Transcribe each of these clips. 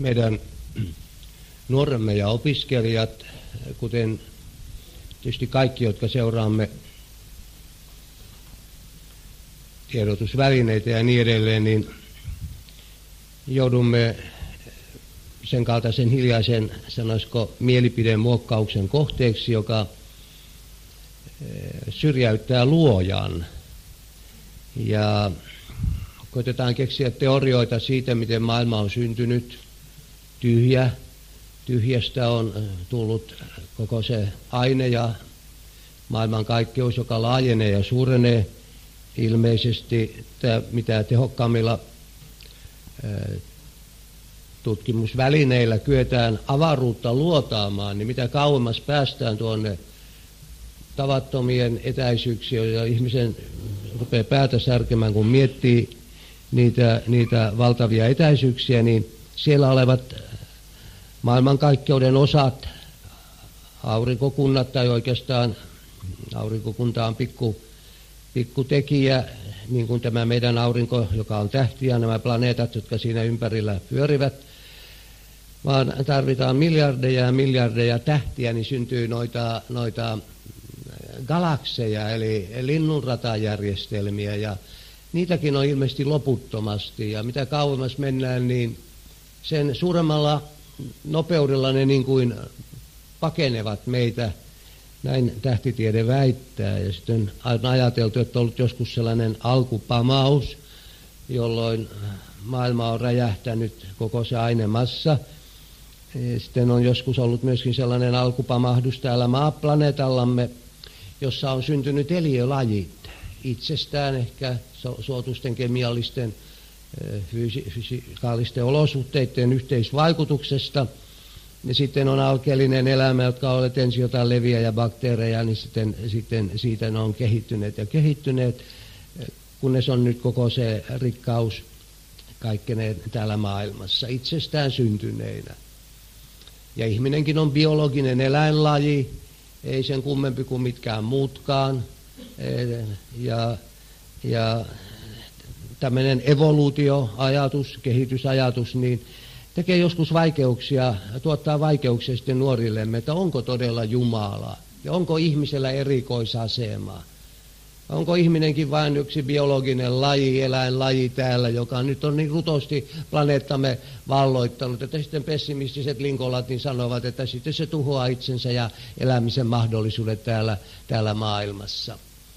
meidän nuoremme ja opiskelijat, kuten tietysti kaikki, jotka seuraamme tiedotusvälineitä ja niin edelleen, niin joudumme sen kaltaisen hiljaisen, sanoisiko, mielipidemuokkauksen kohteeksi, joka syrjäyttää luojan. Ja koitetaan keksiä teorioita siitä, miten maailma on syntynyt. Tyhjästä on tullut koko se aine ja maailmankaikkeus, joka laajenee ja suurenee ilmeisesti, mitä tehokkaammilla tutkimusvälineillä kyetään avaruutta luotaamaan, niin mitä kauemmas päästään tuonne tavattomien etäisyyksiin, ja ihmisen rupeaa päätä särkemään, kun miettii niitä valtavia etäisyyksiä, niin siellä olevat maailmankaikkeuden osat, aurinkokunnat, tai oikeastaan aurinkokunta on pikku tekijä, niin kuin tämä meidän aurinko, joka on tähti, ja nämä planeetat, jotka siinä ympärillä pyörivät, vaan tarvitaan miljardeja ja miljardeja tähtiä, niin syntyy noita galakseja, eli linnunratajärjestelmiä, ja niitäkin on ilmeisesti loputtomasti, ja mitä kauemmas mennään, niin sen suuremmalla nopeudella ne niin kuin pakenevat meitä, näin tähtitiede väittää, ja sitten on ajateltu, että on ollut joskus sellainen alkupamaus, jolloin maailma on räjähtänyt koko se ainemassa. Sitten on joskus ollut myöskin sellainen alkupamahdus täällä maaplaneetallamme, jossa on syntynyt eliölajit itsestään ehkä suotuisten kemiallisten fysikaalisten olosuhteiden yhteisvaikutuksesta. Ja sitten on alkeellinen elämä, jotka on olleet ensin jotain leviä ja bakteereja, niin sitten siitä ne on kehittyneet, kunnes on nyt koko se rikkaus kaikkeneen täällä maailmassa itsestään syntyneinä. Ja ihminenkin on biologinen eläinlaji, ei sen kummempi kuin mitkään muutkaan. Ja tämmöinen evoluutioajatus, kehitysajatus, niin tekee joskus vaikeuksia, tuottaa vaikeuksia sitten nuorillemme, että onko todella Jumala ja onko ihmisellä erikoisasema. Onko ihminenkin vain yksi biologinen laji, eläinlaji täällä, joka nyt on niin rutosti planeettamme valloittanut, että sitten pessimistiset linkolat niin sanovat, että sitten se tuhoaa itsensä ja elämisen mahdollisuudet täällä maailmassa.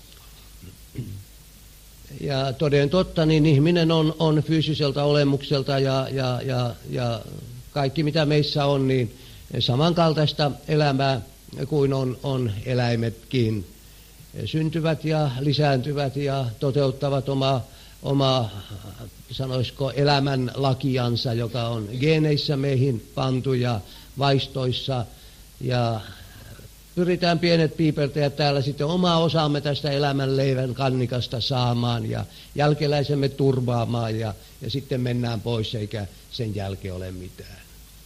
Ja toden totta, niin ihminen on fyysiseltä olemukselta ja kaikki mitä meissä on, niin samankaltaista elämää kuin on eläimetkin. Syntyvät ja lisääntyvät ja toteuttavat omaa sanoisiko elämän lakiansa, joka on geeneissä meihin pantu ja vaistoissa, ja pyritään pienet piipertäjät täällä sitten omaa osaamme tästä elämän leivän kannikasta saamaan ja jälkeläisemme turvaamaan ja sitten mennään pois eikä sen jälkeen ole mitään.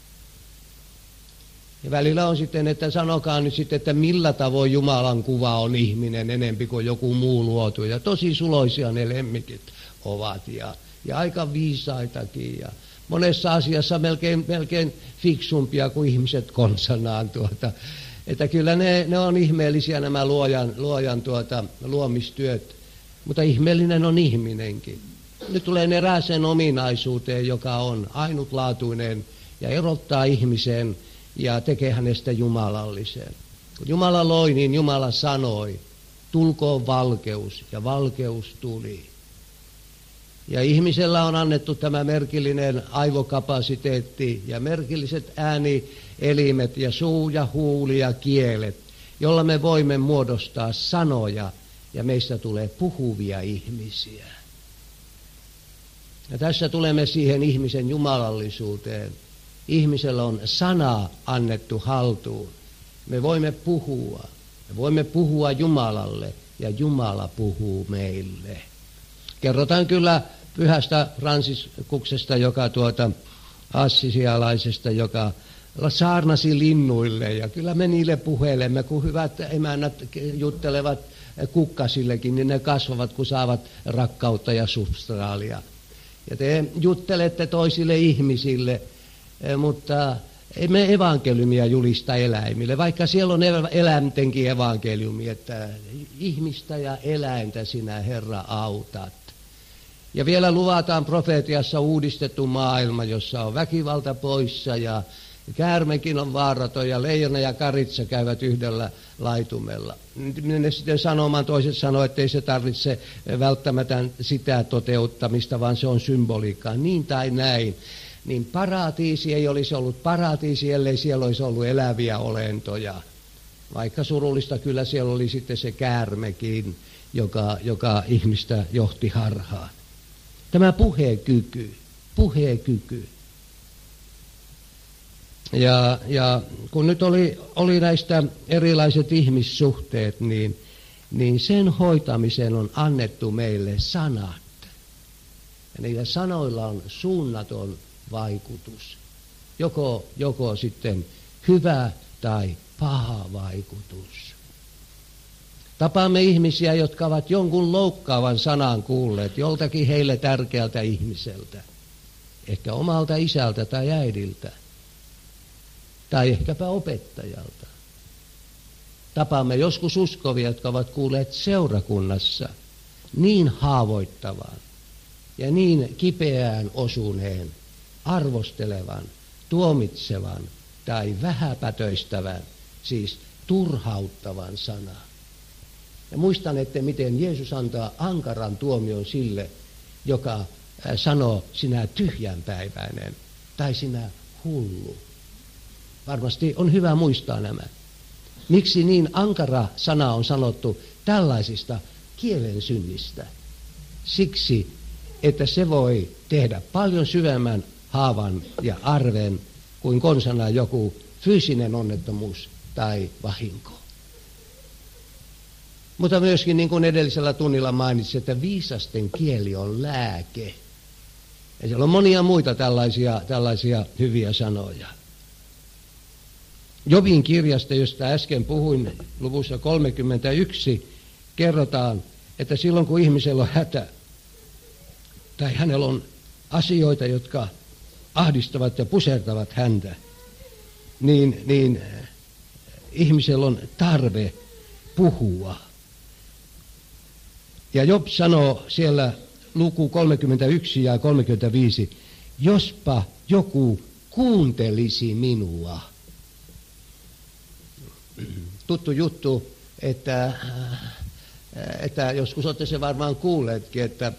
Ja välillä on sitten, että sanokaa nyt sitten, että millä tavoin Jumalan kuva on ihminen enempi kuin joku muu luotu. Ja tosi suloisia ne lemmikit ovat ja aika viisaitakin ja monessa asiassa melkein fiksumpia kuin ihmiset konsanaan. Että kyllä ne on ihmeellisiä nämä luojan luomistyöt, mutta ihmeellinen on ihminenkin. Nyt tulee erääseen ominaisuuteen, joka on ainutlaatuinen ja erottaa ihmisen ja tekee hänestä jumalallisen. Kun Jumala loi, niin Jumala sanoi, tulkoon valkeus, ja valkeus tuli. Ja ihmisellä on annettu tämä merkillinen aivokapasiteetti ja merkilliset äänielimet ja suu ja huuli ja kielet, jolla me voimme muodostaa sanoja ja meistä tulee puhuvia ihmisiä. Ja tässä tulemme siihen ihmisen jumalallisuuteen. Ihmisellä on sana annettu haltuun. Me voimme puhua Jumalalle ja Jumala puhuu meille. Kerrotaan kyllä pyhästä Fransiskuksesta, joka assisialaisesta, joka saarnasi linnuille ja kyllä me niille puheilemme, kun hyvät emännät juttelevat kukkasillekin, niin ne kasvavat, kun saavat rakkautta ja substraalia. Ja te juttelette toisille ihmisille mutta emme evankeliumia julista eläimille, vaikka siellä on eläintenkin evankeliumi, että ihmistä ja eläintä sinä Herra autat. Ja vielä luvataan profeetiassa uudistettu maailma, jossa on väkivalta poissa ja käärmekin on vaaraton ja leijona ja karitsa käyvät yhdellä laitumella. Ne sitten sanomaan, toiset sanoo, että ei se tarvitse välttämättä sitä toteuttamista, vaan se on symboliikkaa, niin tai näin. Niin paratiisi ei olisi ollut paratiisi, ellei siellä olisi ollut eläviä olentoja. Vaikka surullista kyllä siellä oli sitten se käärmekin, joka ihmistä johti harhaan. Tämä puhekyky. Ja kun nyt oli näistä erilaiset ihmissuhteet, niin sen hoitamiseen on annettu meille sanat. Ja niillä sanoilla on suunnaton vaikutus. Joko sitten hyvä tai paha vaikutus. Tapaamme ihmisiä, jotka ovat jonkun loukkaavan sanan kuulleet joltakin heille tärkeältä ihmiseltä. Ehkä omalta isältä tai äidiltä. Tai ehkäpä opettajalta. Tapaamme joskus uskovia, jotka ovat kuulleet seurakunnassa niin haavoittavan ja niin kipeään osuneen, arvostelevan, tuomitsevan tai vähäpätöistävän, siis turhauttavan sanan. Ja muistan, että miten Jeesus antaa ankaran tuomion sille, joka sanoo sinä tyhjänpäiväinen tai sinä hullu. Varmasti on hyvä muistaa nämä. Miksi niin ankara sana on sanottu tällaisista kielen synnistä? Siksi, että se voi tehdä paljon syvemmän haavan ja arven kuin konsana joku fyysinen onnettomuus tai vahinko. Mutta myöskin niin kuin edellisellä tunnilla mainitsin, että viisasten kieli on lääke. Ja siellä on monia muita tällaisia hyviä sanoja. Jobin kirjasta, josta äsken puhuin, luvussa 31, kerrotaan, että silloin kun ihmisellä on hätä, tai hänellä on asioita, jotka ahdistavat ja pusertavat häntä, niin ihmisellä on tarve puhua. Ja Job sanoo siellä luku 31 ja 35, jospa joku kuuntelisi minua. Tuttu juttu, että joskus olette se varmaan kuulleetkin, että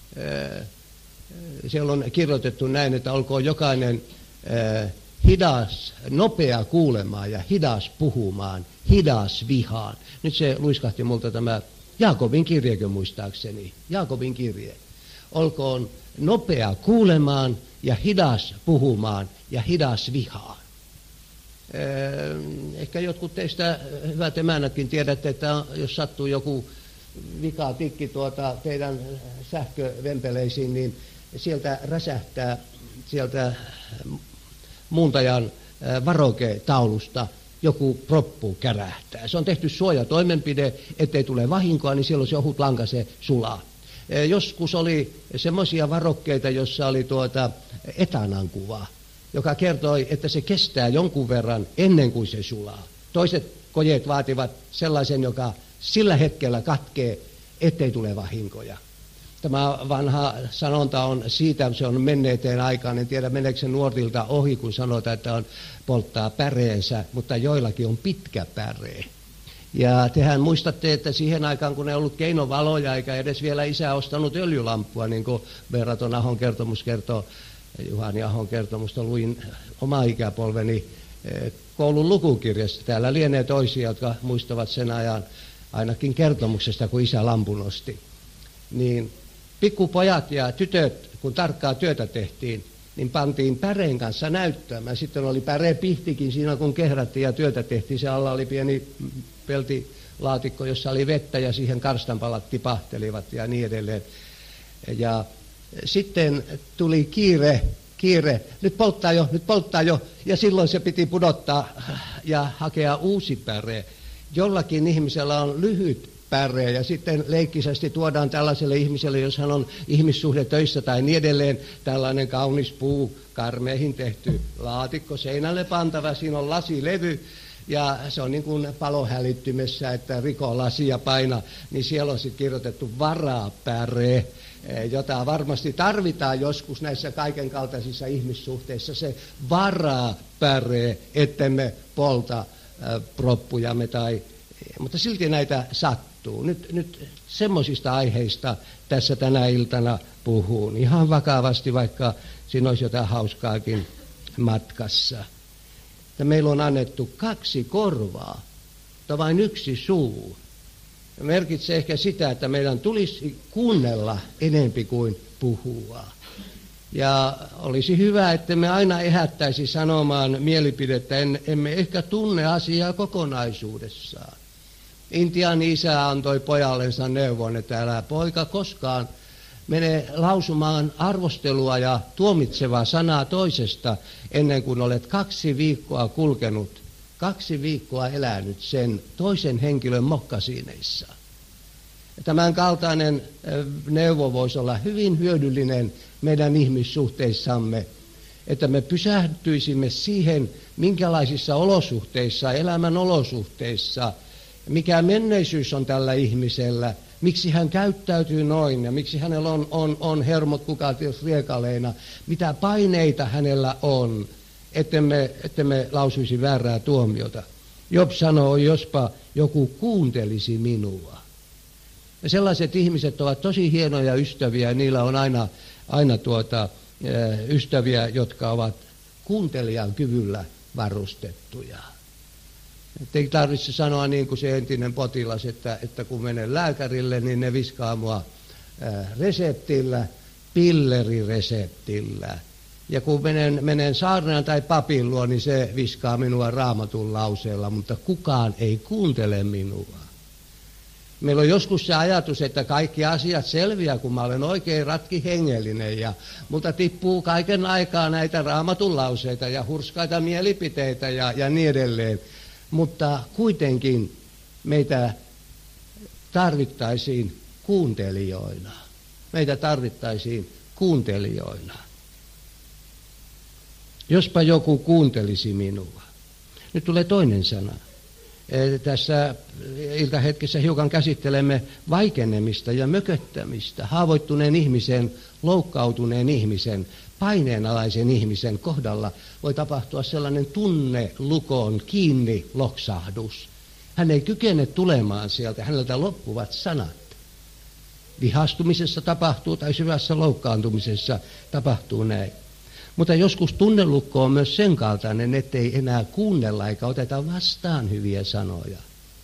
siellä on kirjoitettu näin, että olkoon jokainen hidas, nopea kuulemaan ja hidas puhumaan, hidas vihaan. Nyt se luiskahti multa tämä Jaakobin kirjekö muistaakseni, Jaakobin kirje. Olkoon nopea kuulemaan ja hidas puhumaan ja hidas vihaan. Ehkä jotkut teistä, hyvät emännätkin, tiedätte, että jos sattuu joku vikatikki teidän sähkövempeleisiin, niin sieltä räsähtää sieltä muuntajan varoketaulusta joku proppu kärähtää. Se on tehty suojatoimenpide, ettei tule vahinkoa, niin silloin se ohut lanka se sulaa. Joskus oli semmoisia varokkeita, jossa oli etanan kuva, joka kertoi, että se kestää jonkun verran ennen kuin se sulaa. Toiset kojeet vaativat sellaisen, joka sillä hetkellä katkee, ettei tule vahinkoja. Tämä vanha sanonta on siitä, se on menneeteen aikaan, en tiedä meneekö se nuorilta ohi, kun sanotaan, että on polttaa päreensä, mutta joillakin on pitkä päree. Ja tehän muistatte, että siihen aikaan, kun ei ollut keinovaloja eikä edes vielä isä ostanut öljylampua, niin kuin Veeraton Ahon kertomus kertoo, Juhani Ahon kertomusta luin oma ikäpolveni koulun lukukirjasta. Täällä lienee toisia, jotka muistavat sen ajan ainakin kertomuksesta, kun isä lampun osti. Niin pikkupojat ja tytöt, kun tarkkaa työtä tehtiin, niin pantiin päreen kanssa näyttämään. Sitten oli pärepihtikin siinä, kun kehrättiin ja työtä tehtiin. Se alla oli pieni peltilaatikko, jossa oli vettä ja siihen karstanpalat tipahtelivat ja niin edelleen. Ja sitten tuli kiire, nyt polttaa jo, ja silloin se piti pudottaa ja hakea uusi päre. Jollakin ihmisellä on lyhyt päree. Ja sitten leikkisästi tuodaan tällaiselle ihmiselle, jos hän on ihmissuhde töissä tai niin edelleen, tällainen kaunis puu, karmeihin tehty laatikko, seinälle pantava, siinä on lasilevy. Ja se on niin kuin palohälyttimessä, että riko lasi ja paina, niin siellä on sitten kirjoitettu varapäree, jota varmasti tarvitaan joskus näissä kaiken kaltaisissa ihmissuhteissa, se varapäree, ettemme polta proppujamme mutta silti näitä sattuu. Nyt semmoisista aiheista tässä tänä iltana puhun ihan vakavasti, vaikka siinä olisi jotain hauskaakin matkassa. Että meillä on annettu 2 korvaa, mutta vain 1 suu. Ja merkitsee ehkä sitä, että meidän tulisi kuunnella enempi kuin puhua. Ja olisi hyvä, että me aina ehättäisi sanomaan mielipidettä, emme ehkä tunne asiaa kokonaisuudessaan. Intian isä antoi pojallensa neuvon, että älä poika koskaan mene lausumaan arvostelua ja tuomitsevaa sanaa toisesta ennen kuin olet 2 viikkoa kulkenut, 2 viikkoa elänyt sen toisen henkilön mokkasiineissa. Tämän kaltainen neuvo voisi olla hyvin hyödyllinen meidän ihmissuhteissamme, että me pysähtyisimme siihen, minkälaisissa olosuhteissa, elämän olosuhteissa, mikä menneisyys on tällä ihmisellä, miksi hän käyttäytyy noin ja miksi hänellä on hermot kukaties riekaleina, mitä paineita hänellä on, ettemme lausuisi väärää tuomiota. Job sanoo, jospa joku kuuntelisi minua. Ja sellaiset ihmiset ovat tosi hienoja ystäviä ja niillä on aina ystäviä, jotka ovat kuuntelijan kyvyllä varustettuja. Ei tarvitse sanoa niin kuin se entinen potilas, että kun menen lääkärille, niin ne viskaa mua reseptillä, pillerireseptillä. Ja kun menen saarnaan tai papin luo, niin se viskaa minua Raamatun lauseella, mutta kukaan ei kuuntele minua. Meillä on joskus se ajatus, että kaikki asiat selviää, kun mä olen oikein ratkihengellinen, mutta tippuu kaiken aikaa näitä Raamatun lauseita ja hurskaita mielipiteitä ja niin edelleen. Mutta kuitenkin meitä tarvittaisiin kuuntelijoina. Meitä tarvittaisiin kuuntelijoina. Jospa joku kuuntelisi minua. Nyt tulee toinen sana. Tässä iltahetkessä hiukan käsittelemme vaikenemista ja mököttämistä. Haavoittuneen ihmisen, loukkautuneen ihmisen, paineenalaisen ihmisen kohdalla voi tapahtua sellainen tunnelukon kiinni loksahdus. Hän ei kykene tulemaan sieltä, häneltä loppuvat sanat. Vihastumisessa tapahtuu tai syvässä loukkaantumisessa tapahtuu näin. Mutta joskus tunnelukko on myös sen kaltainen, ettei enää kuunnella eikä oteta vastaan hyviä sanoja.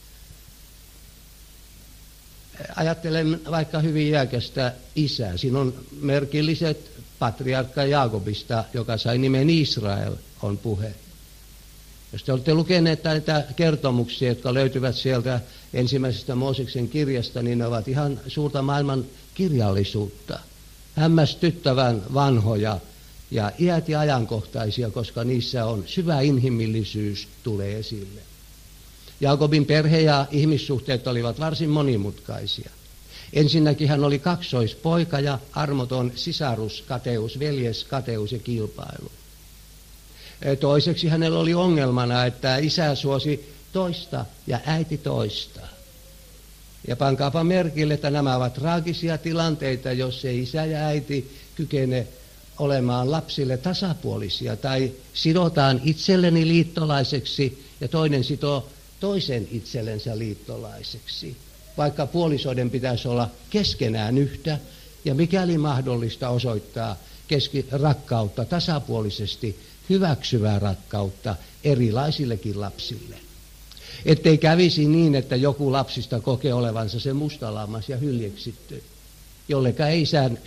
Ajattelen vaikka hyvin iäkästä isää. Siinä on merkilliset patriarkka Jaakobista, joka sai nimen Israel, on puhe. Jos te olette lukeneet näitä kertomuksia, jotka löytyvät sieltä ensimmäisestä Mooseksen kirjasta, niin ne ovat ihan suurta maailman kirjallisuutta. Hämmästyttävän vanhoja ja iät ja ajankohtaisia, koska niissä on syvä inhimillisyys tulee esille. Jaakobin perhe ja ihmissuhteet olivat varsin monimutkaisia. Ensinnäkin hän oli kaksoispoika ja armoton sisaruskateus, veljeskateus ja kilpailu. Toiseksi hänellä oli ongelmana, että isä suosi toista ja äiti toista. Ja pankaapa merkille, että nämä ovat traagisia tilanteita, jos ei isä ja äiti kykene olemaan lapsille tasapuolisia tai sidotaan itselleni liittolaiseksi ja toinen sitoo toisen itsellensä liittolaiseksi. Vaikka puolisoiden pitäisi olla keskenään yhtä ja mikäli mahdollista osoittaa rakkautta tasapuolisesti, hyväksyvää rakkautta erilaisillekin lapsille. Ettei kävisi niin, että joku lapsista kokee olevansa se mustalammas ja hyljeksitty, jolleka ei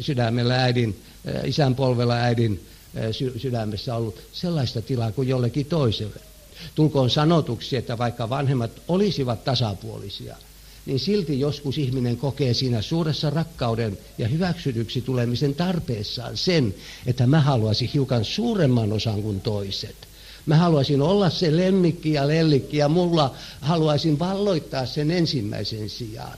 isän polvella äidin sydämessä ollut sellaista tilaa kuin jollekin toiselle. Tulkoon sanotuksi, että vaikka vanhemmat olisivat tasapuolisia, niin silti joskus ihminen kokee siinä suuressa rakkauden ja hyväksytyksi tulemisen tarpeessaan sen, että mä haluaisin hiukan suuremman osan kuin toiset. Mä haluaisin olla se lemmikki ja lellikki ja mulla haluaisin valloittaa sen ensimmäisen sijaan.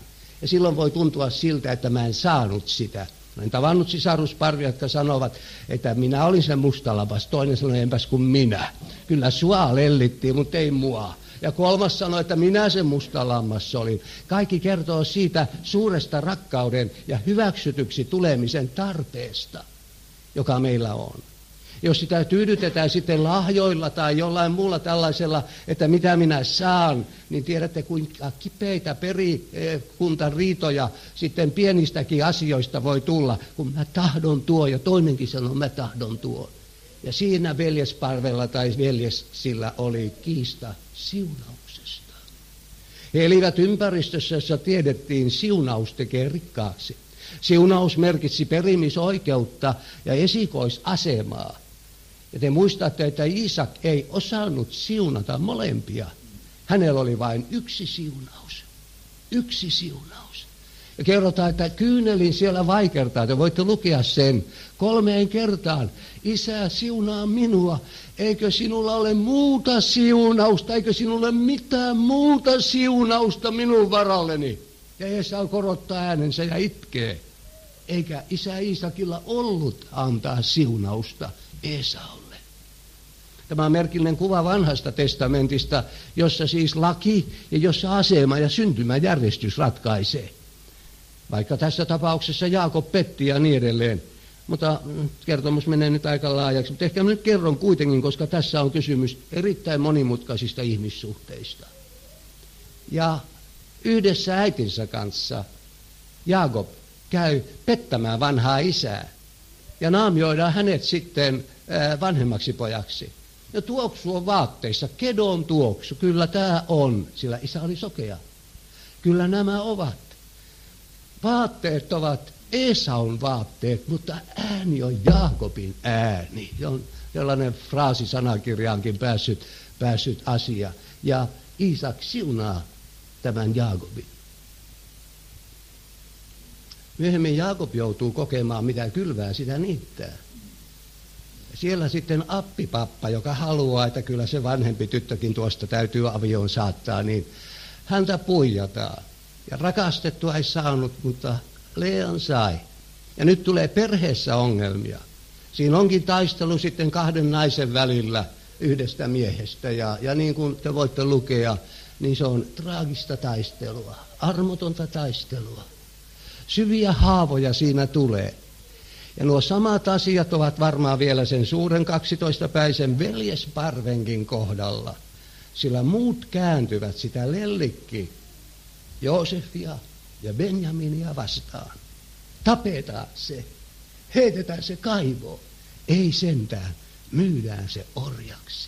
Ja silloin voi tuntua siltä, että mä en saanut sitä. Olen tavannut sisarusparvia, jotka sanovat, että minä olin se mustalammas. Toinen sanoi, enpäs kuin minä. Kyllä sua lellittiin, mutta ei mua. Ja kolmas sanoi, että minä se mustalammas olin. Kaikki kertoo siitä suuresta rakkauden ja hyväksytyksi tulemisen tarpeesta, joka meillä on. Jos sitä tyydytetään sitten lahjoilla tai jollain muulla tällaisella, että mitä minä saan, niin tiedätte kuinka kipeitä perikunta-riitoja sitten pienistäkin asioista voi tulla, kun mä tahdon tuo ja toinenkin sanoo, mä tahdon tuo. Ja siinä veljesparvella tai veljesillä oli kiista siunauksesta. He elivät ympäristössä, jossa tiedettiin, siunaus tekee rikkaaksi. Siunaus merkitsi perimisoikeutta ja esikoisasemaa. Ja te muistatte, että Iisak ei osannut siunata molempia. Hänellä oli vain yksi siunaus. Yksi siunaus. Ja kerrotaan, että kyynelin siellä vaikertaa. Te voitte lukea sen 3 kertaan. Isä, siunaa minua. Eikö sinulla ole muuta siunausta? Eikö sinulla ole mitään muuta siunausta minun varalleni? Ja Esau korottaa äänensä ja itkee. Eikä isä Iisakilla ollut antaa siunausta Esaulle. Tämä on merkillinen kuva vanhasta testamentista, jossa siis laki ja jossa asema ja syntymäjärjestys ratkaisee. Vaikka tässä tapauksessa Jaakob petti ja niin edelleen. Mutta kertomus menee nyt aika laajaksi. Mutta ehkä nyt kerron kuitenkin, koska tässä on kysymys erittäin monimutkaisista ihmissuhteista. Ja yhdessä äitinsä kanssa Jaakob käy pettämään vanhaa isää. Ja naamioidaan hänet sitten vanhemmaksi pojaksi. Ja tuoksu on vaatteissa, kedon tuoksu. Kyllä tämä on, sillä isä oli sokea. Kyllä nämä ovat. Vaatteet ovat Esaun vaatteet, mutta ääni on Jaakobin ääni. On sellainen fraasi sanakirjaankin päässyt asia. Ja Iisak siunaa tämän Jaakobin. Myöhemmin Jaakob joutuu kokemaan, mitä kylvää, sitä niittää. Siellä sitten appipappa, joka haluaa, että kyllä se vanhempi tyttökin tuosta täytyy avioon saattaa, niin häntä puijataan. Ja rakastettua ei saanut, mutta Lean sai. Ja nyt tulee perheessä ongelmia. Siinä onkin taistelu sitten 2 naisen välillä yhdestä miehestä. Ja niin kuin te voitte lukea, niin se on traagista taistelua, armotonta taistelua. Syviä haavoja siinä tulee. Ja nuo samat asiat ovat varmaan vielä sen suuren 12-päisen veljesparvenkin kohdalla. Sillä muut kääntyvät sitä lellikki Joosefia ja Benjaminia vastaan. Tapetaan se, heitetään se kaivoon. Ei sentään, myydään se orjaksi.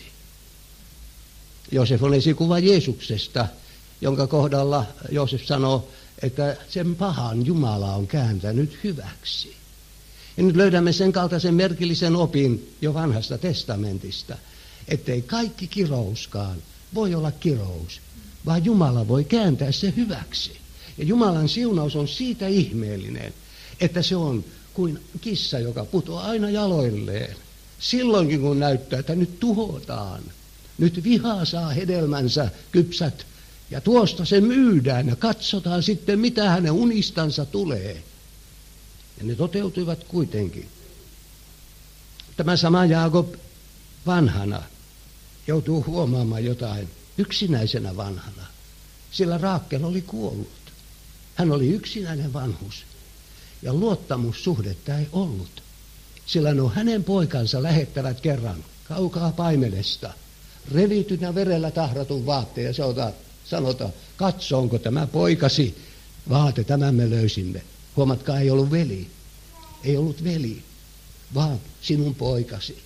Joosef on esikuva Jeesuksesta, jonka kohdalla Joosef sanoo, että sen pahan Jumala on kääntänyt hyväksi. Ja nyt löydämme sen kaltaisen merkillisen opin jo vanhasta testamentista, ettei kaikki kirouskaan voi olla kirous, vaan Jumala voi kääntää se hyväksi. Ja Jumalan siunaus on siitä ihmeellinen, että se on kuin kissa, joka putoaa aina jaloilleen. Silloinkin kun näyttää, että nyt tuhotaan, nyt viha saa hedelmänsä kypsät, ja tuosta se myydään ja katsotaan sitten, mitä hänen unistansa tulee. Ja ne toteutuivat kuitenkin. Tämä sama Jaakob vanhana joutuu huomaamaan jotain yksinäisenä vanhana, sillä Raakel oli kuollut. Hän oli yksinäinen vanhus ja luottamussuhdetta ei ollut, sillä nuo hänen poikansa lähettävät kerran kaukaa paimenesta revitynä verellä tahratun vaatteen ja sanotaan, katso onko tämä poikasi vaate, tämän me löysimme. Huomatkaa, ei ollut veli. Ei ollut veli, vaan sinun poikasi.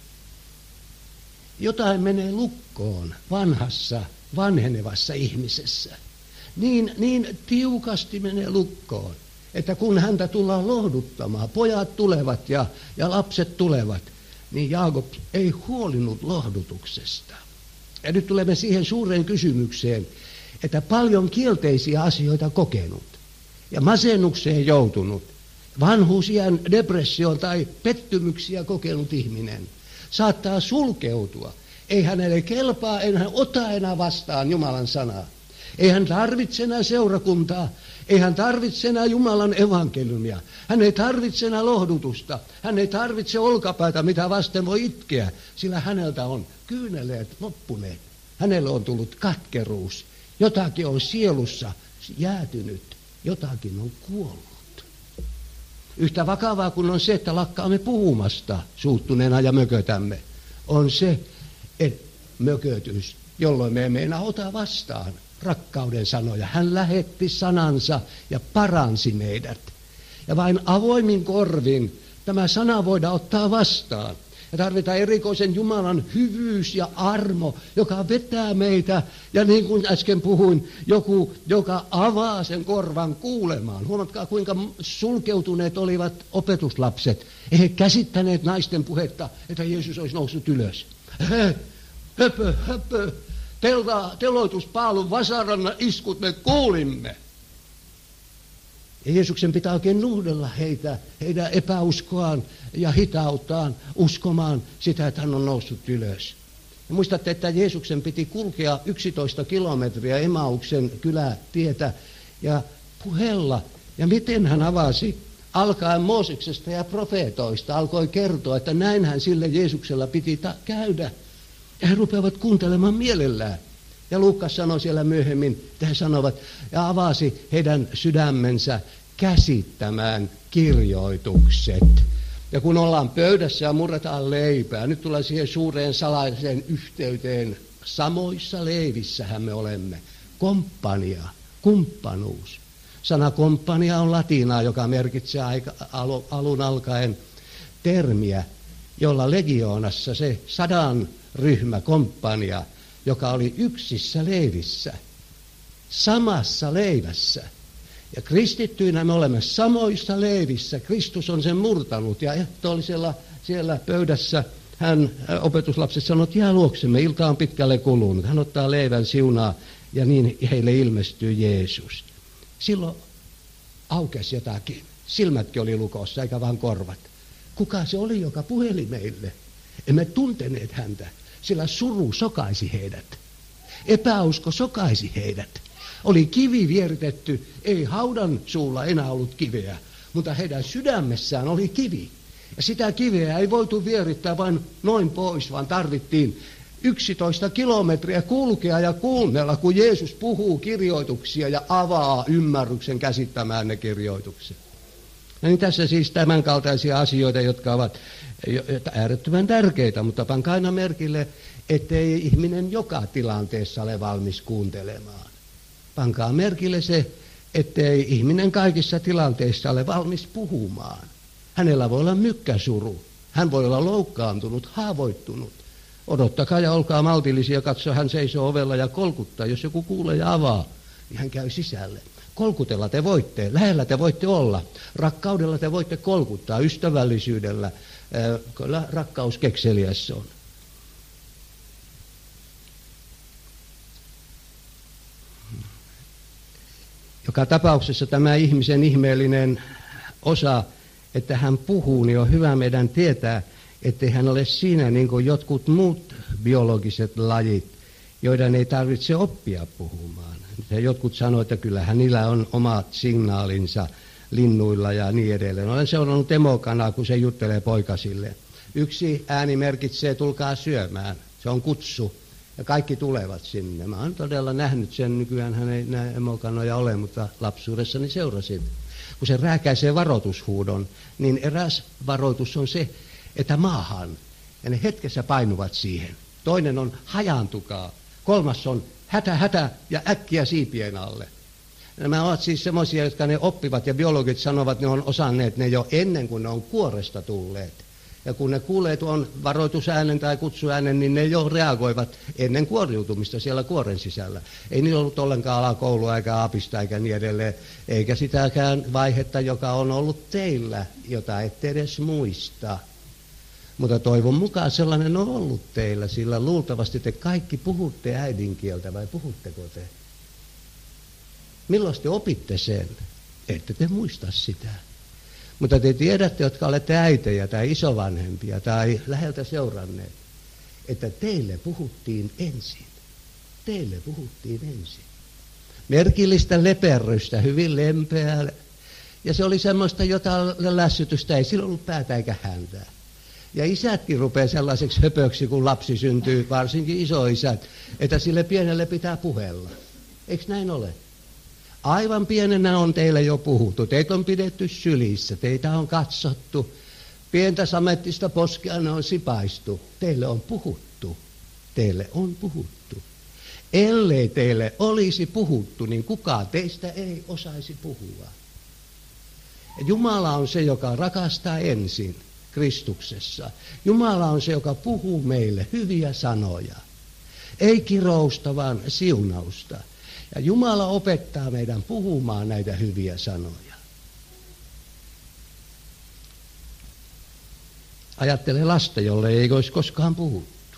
Jotain menee lukkoon vanhassa, vanhenevassa ihmisessä. Niin tiukasti menee lukkoon, että kun häntä tullaan lohduttamaan, pojat tulevat ja lapset tulevat, niin Jaakob ei huolinut lohdutuksesta. Ja nyt tulemme siihen suureen kysymykseen, että paljon kielteisiä asioita kokenut ja masennukseen joutunut, vanhuusiän depressioon tai pettymyksiä kokenut ihminen saattaa sulkeutua. Ei hänelle kelpaa, ei hän ota enää vastaan Jumalan sanaa. Ei hän tarvitse enää seurakuntaa, Ei hän tarvitse enää Jumalan evankeliumia. Hän ei tarvitse enää lohdutusta. Hän ei tarvitse olkapäätä, mitä vasten voi itkeä, sillä häneltä on kyyneleet loppuneet. Hänelle on tullut katkeruus. Jotakin on sielussa jäätynyt. Jotakin on kuollut. Yhtä vakavaa kuin on se, että lakkaamme puhumasta suuttuneena ja mökötämme, on se mökötys, jolloin me emme enää ota vastaan rakkauden sanoja. Hän lähetti sanansa ja paransi meidät. Ja vain avoimin korvin tämä sana voidaan ottaa vastaan. Ja tarvitaan erikoisen Jumalan hyvyys ja armo, joka vetää meitä. Ja niin kuin äsken puhuin, joku, joka avaa sen korvan kuulemaan. Huomatkaa, kuinka sulkeutuneet olivat opetuslapset. Ei he käsittäneet naisten puhetta, että Jeesus olisi noussut ylös. Höpö. Teloituspaalun vasaran iskut me kuulimme. Ja Jeesuksen pitää oikein nuhdella heidän epäuskoaan ja hitauttaan uskomaan sitä, että hän on noussut ylös. Ja muistatte, että Jeesuksen piti kulkea 11 kilometriä Emauksen kylätietä ja puhella. Ja miten hän avasi? Alkaen Mooseksesta ja profeetoista alkoi kertoa, että näinhän sille Jeesuksella piti käydä. Ja he rupeavat kuuntelemaan mielellään. Ja Luukas sanoi siellä myöhemmin, että he sanovat, ja avasi heidän sydämensä käsittämään kirjoitukset. Ja kun ollaan pöydässä ja murretaan leipää, nyt tulee siihen suureen salaiseen yhteyteen. Samoissa leivissähän me olemme. Komppania, kumppanuus. Sana komppania on latinaa, joka merkitsee alun alkaen termiä, jolla legioonassa se 100 ryhmä komppania, joka oli yksissä leivissä, samassa leivässä. Ja kristittyinä me olemme samoissa leivissä. Kristus on sen murtanut ja ehtoollisella siellä pöydässä opetuslapset sanoi, että jää luoksemme, ilta on pitkälle kulunut. Hän ottaa leivän siunaa ja niin heille ilmestyy Jeesus. Silloin aukesi jotakin. Silmätkin oli lukossa eikä vaan korvat. Kuka se oli, joka puheli meille? Emme tunteneet häntä. Sillä suru sokaisi heidät. Epäusko sokaisi heidät. Oli kivi vieritetty, ei haudan suulla enää ollut kiveä, mutta heidän sydämessään oli kivi. Ja sitä kiveä ei voitu vierittää vain noin pois, vaan tarvittiin 11 kilometriä kulkea ja kuunnella, kun Jeesus puhuu kirjoituksia ja avaa ymmärryksen käsittämään ne kirjoitukset. Ja niin tässä siis tämänkaltaisia asioita, jotka ovat äärettömän tärkeitä, mutta pankaa aina merkille, ettei ihminen joka tilanteessa ole valmis kuuntelemaan. Pankaa merkille se, ettei ihminen kaikissa tilanteissa ole valmis puhumaan. Hänellä voi olla mykkäsuru, hän voi olla loukkaantunut, haavoittunut. Odottakaa ja olkaa maltillisia, katso, hän seisoo ovella ja kolkuttaa. Jos joku kuulee ja avaa, niin hän käy sisälle. Kolkutella te voitte, lähellä te voitte olla, rakkaudella te voitte kolkuttaa, ystävällisyydellä. Kyllä rakkaus kekseliäs on. Joka tapauksessa tämä ihmisen ihmeellinen osa, että hän puhuu, niin on hyvä meidän tietää, ettei hän ole siinä niin kuin jotkut muut biologiset lajit, joiden ei tarvitse oppia puhumaan. Ja jotkut sanoo, että kyllähän niillä on omat signaalinsa linnuilla ja niin edelleen. Olen seurannut emokanaa, kun se juttelee poikasille. Yksi ääni merkitsee, tulkaa syömään. Se on kutsu. Ja kaikki tulevat sinne. Mä oon todella nähnyt sen, nykyään hän ei näe emokanoja ole, mutta lapsuudessani seurasin. Kun se rääkäisee varoitushuudon, niin eräs varoitus on se, että maahan. Ja ne hetkessä painuvat siihen. Toinen on hajaantukaa. Kolmas on hätä ja äkkiä siipien alle. Nämä ovat siis semmoisia, jotka ne oppivat ja biologit sanovat, ne on osanneet ne jo ennen kuin ne on kuoresta tulleet. Ja kun ne kuulee tuon varoitusäänen tai kutsuäänen, niin ne jo reagoivat ennen kuoriutumista siellä kuoren sisällä. Ei niillä ollut ollenkaan alakoulua eikä aapista eikä niin edelleen, eikä sitäkään vaihetta, joka on ollut teillä, jota ette edes muista. Mutta toivon mukaan sellainen on ollut teillä, sillä luultavasti te kaikki puhutte äidinkieltä, vai puhutteko te? Milloin te opitte sen? Ette te muista sitä. Mutta te tiedätte, jotka olette äitejä tai isovanhempia tai läheltä seuranneet, että teille puhuttiin ensin. Teille puhuttiin ensin. merkillistä leperrystä, hyvin lempeää. Ja se oli semmoista jotain lässytystä, ei sillä ollut päätä eikä häntää. Ja isätkin rupeaa sellaiseksi höpöksi, kun lapsi syntyy, varsinkin isoisät, että sille pienelle pitää puhella. Eikö näin ole? Aivan pienenä on teille jo puhuttu. Teitä on pidetty sylissä, teitä on katsottu. Pientä samettista poskea ne on sipaistu. Teille on puhuttu. Teille on puhuttu. Ellei teille olisi puhuttu, niin kukaan teistä ei osaisi puhua. Jumala on se, joka rakastaa ensin Kristuksessa. Jumala on se, joka puhuu meille hyviä sanoja. Ei kirousta, vaan siunausta. Ja Jumala opettaa meidän puhumaan näitä hyviä sanoja. Ajattele lasta, jolle ei olisi koskaan puhuttu.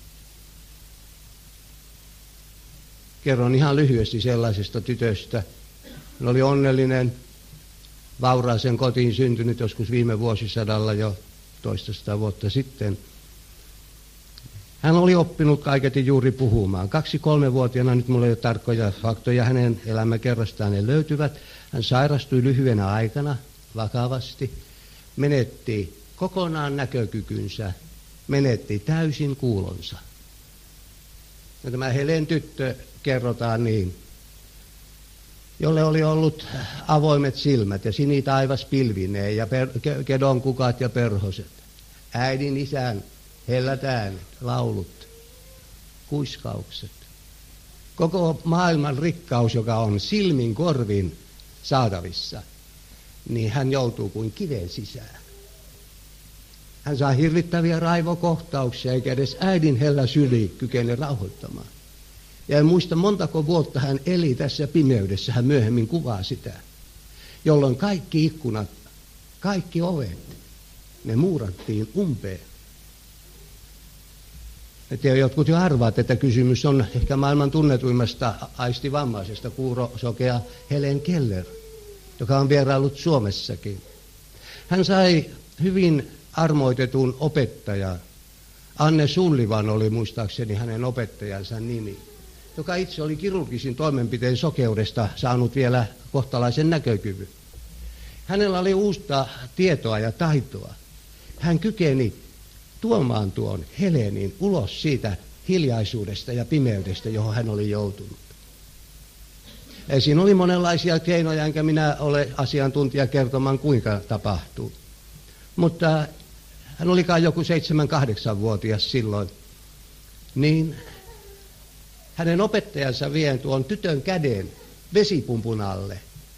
Kerron ihan lyhyesti sellaisesta tytöstä. Hän oli onnellinen, vauraaseen kotiin syntynyt joskus viime vuosisadalla jo 200 vuotta sitten. Hän oli oppinut kaiketi juuri puhumaan. 2-3-vuotiaana, nyt minulla ei ole tarkkoja faktoja hänen elämäkerrastaan, ne löytyvät. Hän sairastui lyhyenä aikana vakavasti, menetti kokonaan näkökykynsä, menetti täysin kuulonsa. Ja tämä Helen tyttö kerrotaan niin, jolle oli ollut avoimet silmät ja sinitaivas pilvineen ja kedonkukat ja perhoset. Äidin, isän hellät äänet, laulut, kuiskaukset. Koko maailman rikkaus, joka on silmin korvin saatavissa, niin hän joutuu kuin kiven sisään. Hän saa hirvittäviä raivokohtauksia, eikä edes äidin hellä syli kykene rauhoittamaan. Ja en muista montako vuotta hän eli tässä pimeydessä, hän myöhemmin kuvaa sitä, jolloin kaikki ikkunat, kaikki ovet, ne muurattiin umpeen. Että jotkut jo arvaat, että kysymys on ehkä maailman tunnetuimmasta aistivammaisesta kuurosokea Helen Keller, joka on vieraillut Suomessakin. Hän sai hyvin armoitetun opettajan. Anne Sullivan oli muistaakseni hänen opettajansa nimi, joka itse oli kirurgisin toimenpiteen sokeudesta saanut vielä kohtalaisen näkökyvyn. Hänellä oli uutta tietoa ja taitoa. Hän kykeni tuomaan tuon Helenin ulos siitä hiljaisuudesta ja pimeydestä, johon hän oli joutunut. Ja siinä oli monenlaisia keinoja, enkä minä ole asiantuntija kertomaan, kuinka tapahtuu. Mutta hän olikaan joku 7-8-vuotias silloin, niin hänen opettajansa vie tuon tytön käden vesipumpun alle.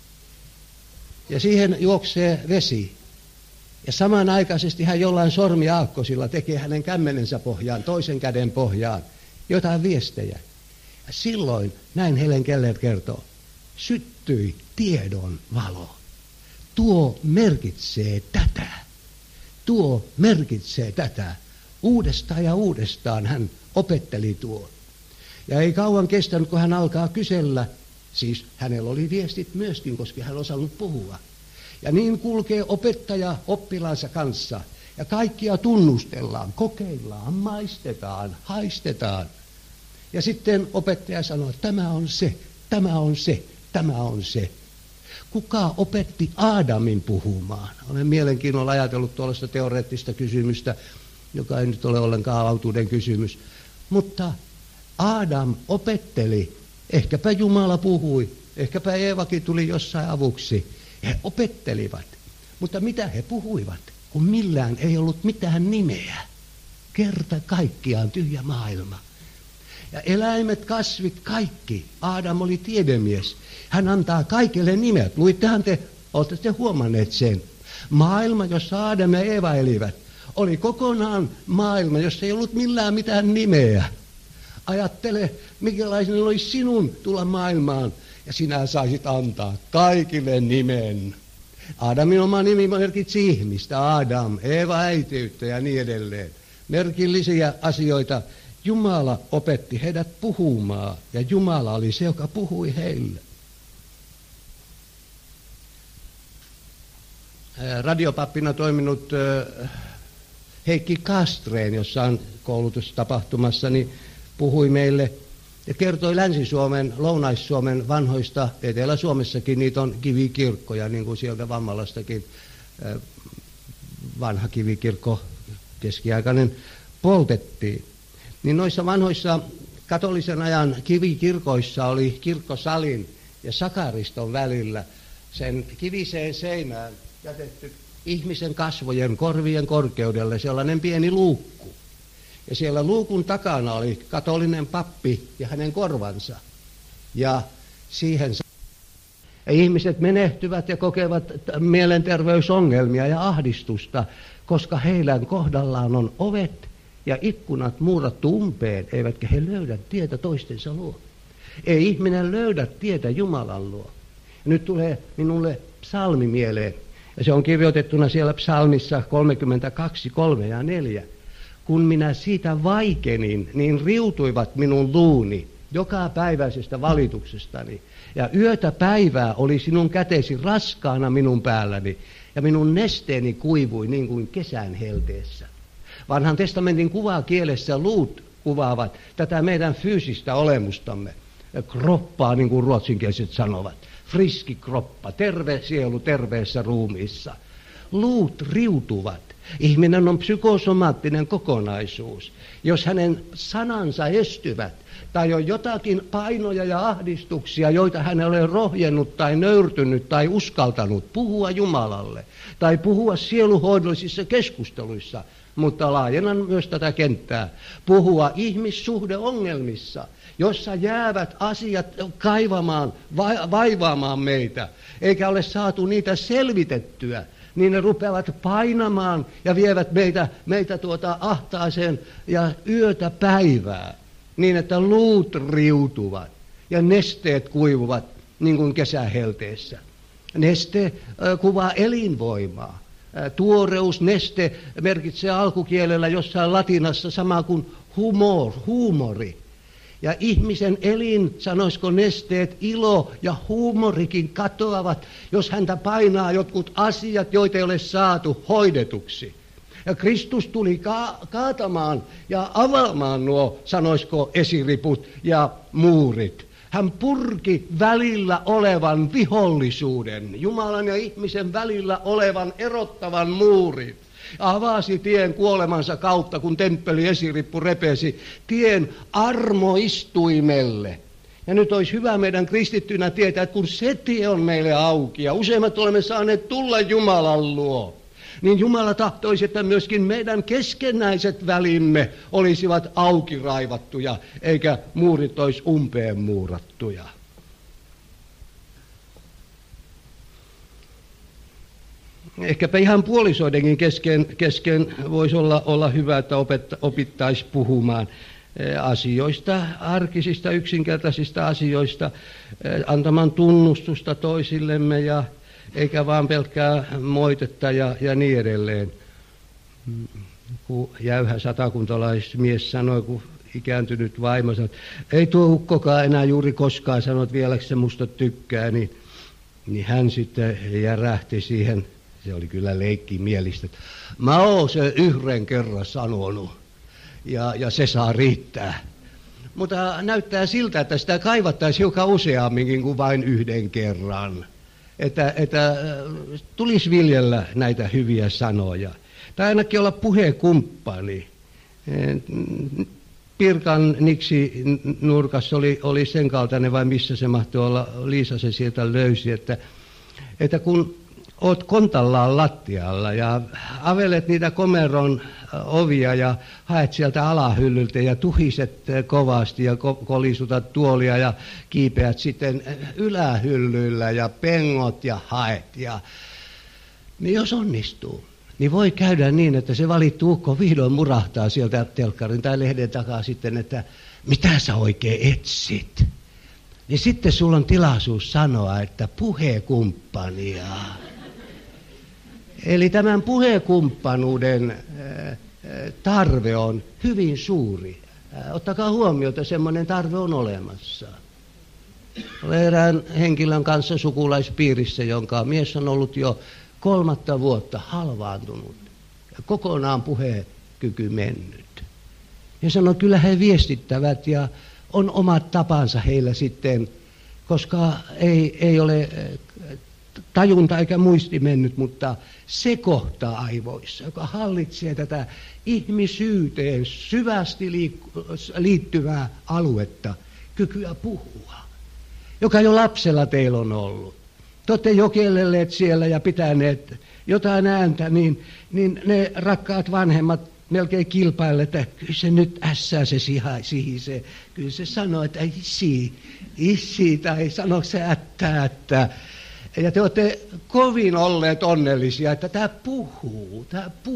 Ja siihen juoksee vesi. Ja samanaikaisesti hän jollain sormiaakkosilla tekee hänen kämmenensä pohjaan, toisen käden pohjaan, jotain viestejä. Ja silloin, näin Helen Keller kertoo, syttyi tiedon valo. Tuo merkitsee tätä. Tuo merkitsee tätä. Uudestaan ja uudestaan hän opetteli tuon. Ja ei kauan kestänyt, kun hän alkaa kysellä. Siis hänellä oli viestit myöskin, koska hän osannut puhua. Ja niin kulkee opettaja oppilaansa kanssa. Ja kaikkia tunnustellaan, kokeillaan, maistetaan, haistetaan. Ja sitten opettaja sanoo, että tämä on se, tämä on se, tämä on se. Kuka opetti Aadamin puhumaan? Olen mielenkiinnolla ajatellut tuollaista teoreettista kysymystä, joka ei nyt ole ollenkaan autuuden kysymys. Mutta Aadam opetteli, ehkäpä Jumala puhui, ehkäpä Eevakin tuli jossain avuksi. He opettelivat, mutta mitä he puhuivat, kun millään ei ollut mitään nimeä. Kerta kaikkiaan tyhjä maailma. Ja eläimet, kasvit, kaikki. Aadam oli tiedemies. Hän antaa kaikille nimet. Luittehan te, olette huomanneet sen. Maailma, jossa Aadam ja Eeva elivät, oli kokonaan maailma, jossa ei ollut millään mitään nimeä. Ajattele, minkälainen olisi sinun tulla maailmaan, ja sinä saisit antaa kaikille nimen. Aadamin oma nimi merkitsi ihmistä, Adam, Eeva äitiyttä ja niin edelleen. Merkillisiä asioita. Jumala opetti heidät puhumaan, ja Jumala oli se, joka puhui heille. Radiopappina toiminut Heikki Kastreen, jossa on koulutustapahtumassa, niin puhui meille ja kertoi Länsi-Suomen, Lounais-Suomen vanhoista, Etelä-Suomessakin niitä on kivikirkkoja, niin kuin sieltä Vammalastakin vanha kivikirkko, keskiaikainen, poltettiin. Niin noissa vanhoissa katolisen ajan kivikirkoissa oli kirkkosalin ja sakariston välillä sen kiviseen seinään jätetty ihmisen kasvojen korvien korkeudelle sellainen pieni luukku. Ja siellä luukun takana oli katolinen pappi ja hänen korvansa. Ja siihen ihmiset menehtyvät ja kokevat mielenterveysongelmia ja ahdistusta, koska heidän kohdallaan on ovet ja ikkunat muurattu umpeen, eivätkä he löydä tietä toistensa luo. Ei ihminen löydä tietä Jumalan luo. Ja nyt tulee minulle psalmi mieleen, ja se on kirjoitettuna siellä psalmissa 32, 3 ja 4. Kun minä siitä vaikenin, niin riutuivat minun luuni jokapäiväisestä valituksestani. Ja yötä päivää oli sinun kätesi raskaana minun päälläni, ja minun nesteeni kuivui niin kuin kesän helteessä. Vanhan testamentin kuvakielessä luut kuvaavat tätä meidän fyysistä olemustamme. Kroppaa, niin kuin ruotsinkieliset sanovat. Friski kroppa, terve sielu terveessä ruumiissa. Luut riutuvat. Ihminen on psykosomaattinen kokonaisuus. Jos hänen sanansa estyvät, tai on jotakin painoja ja ahdistuksia, joita hän ei ole rohjennut tai nöyrtynyt tai uskaltanut puhua Jumalalle, tai puhua sieluhoidollisissa keskusteluissa, mutta laajennan myös tätä kenttää, puhua ihmissuhdeongelmissa, jossa jäävät asiat kaivamaan, vaivaamaan meitä, eikä ole saatu niitä selvitettyä, niin ne rupeavat painamaan ja vievät meitä ahtaaseen ja yötä päivää, niin että luut riutuvat ja nesteet kuivuvat niin kuin kesähelteessä. Neste kuvaa elinvoimaa. Tuoreus, neste merkitsee alkukielellä jossain latinassa sama kuin huumori. Ja ihmisen elin, sanoisiko nesteet, ilo ja huumorikin katoavat, jos häntä painaa jotkut asiat, joita ei ole saatu hoidetuksi. Ja Kristus tuli kaatamaan ja avaamaan nuo, sanoisiko, esiriput ja muurit. Hän purki välillä olevan vihollisuuden, Jumalan ja ihmisen välillä olevan erottavan muurin. Avasi tien kuolemansa kautta, kun temppeli esirippu repesi, tien armoistuimelle. Ja nyt olisi hyvä meidän kristittynä tietää, että kun se tie on meille auki ja useimmat olemme saaneet tulla Jumalan luo, niin Jumala tahtoisi, että myöskin meidän keskenäiset välimme olisivat auki raivattuja, eikä muurit olisi umpeen muurattuja. Ehkäpä ihan puolisoidenkin kesken voisi olla hyvä, että opittaisi puhumaan asioista, arkisista, yksinkertaisista asioista, antamaan tunnustusta toisillemme ja eikä vaan pelkkää moitetta ja niin edelleen. Kun jäyhä satakuntalaismies sanoi, kun ikääntynyt vaimo sanoi, ei tuo ukkokaan enää juuri koskaan sanoi, että vieläkö se musta tykkää, niin hän sitten järähti siihen. Se oli kyllä leikkimielistä. Mä oon se yhden kerran sanonut ja se saa riittää. Mutta näyttää siltä, että sitä kaivattaisiin hiukan useamminkin kuin vain yhden kerran. Että tulisi viljellä näitä hyviä sanoja. Tai ainakin olla puhekumppani. Pirkan niksi nurkassa oli sen kaltainen, vai missä se mahtoi olla, Liisa se sieltä löysi, että kun oot kontallaan lattialla ja avelet niitä komeron ovia ja haet sieltä alahyllyltä ja tuhiset kovasti ja kolisutat tuolia ja kiipeät sitten ylähyllyllä ja pengot ja haet. Niin jos onnistuu, niin voi käydä niin, että se valittu ukko vihdoin murahtaa sieltä telkkarin tai lehden takaa sitten, että mitä sä oikein etsit. Niin sitten sulla on tilaisuus sanoa, että puhekumppania. Eli tämän puhekumppanuuden tarve on hyvin suuri. Ottakaa huomioon, että semmoinen tarve on olemassa. Olen erään henkilön kanssa sukulaispiirissä, jonka mies on ollut jo 3 vuotta halvaantunut ja kokonaan puhekyky mennyt. Ja sanoi, kyllä he viestittävät ja on omat tapansa heillä sitten, koska ei ole tajunta eikä muisti mennyt, mutta se kohta aivoissa, joka hallitsee tätä ihmisyyteen syvästi liittyvää aluetta, kykyä puhua, joka jo lapsella teillä on ollut. Te olette jokellelleet siellä ja pitäneet jotain ääntä, niin ne rakkaat vanhemmat melkein kilpaille, että kyllä se nyt ässää se sihisee. Kyllä se sanoo, että issi, tai sanoo se ättää. Ja te olette kovin olleet onnellisia, että tämä puhuu.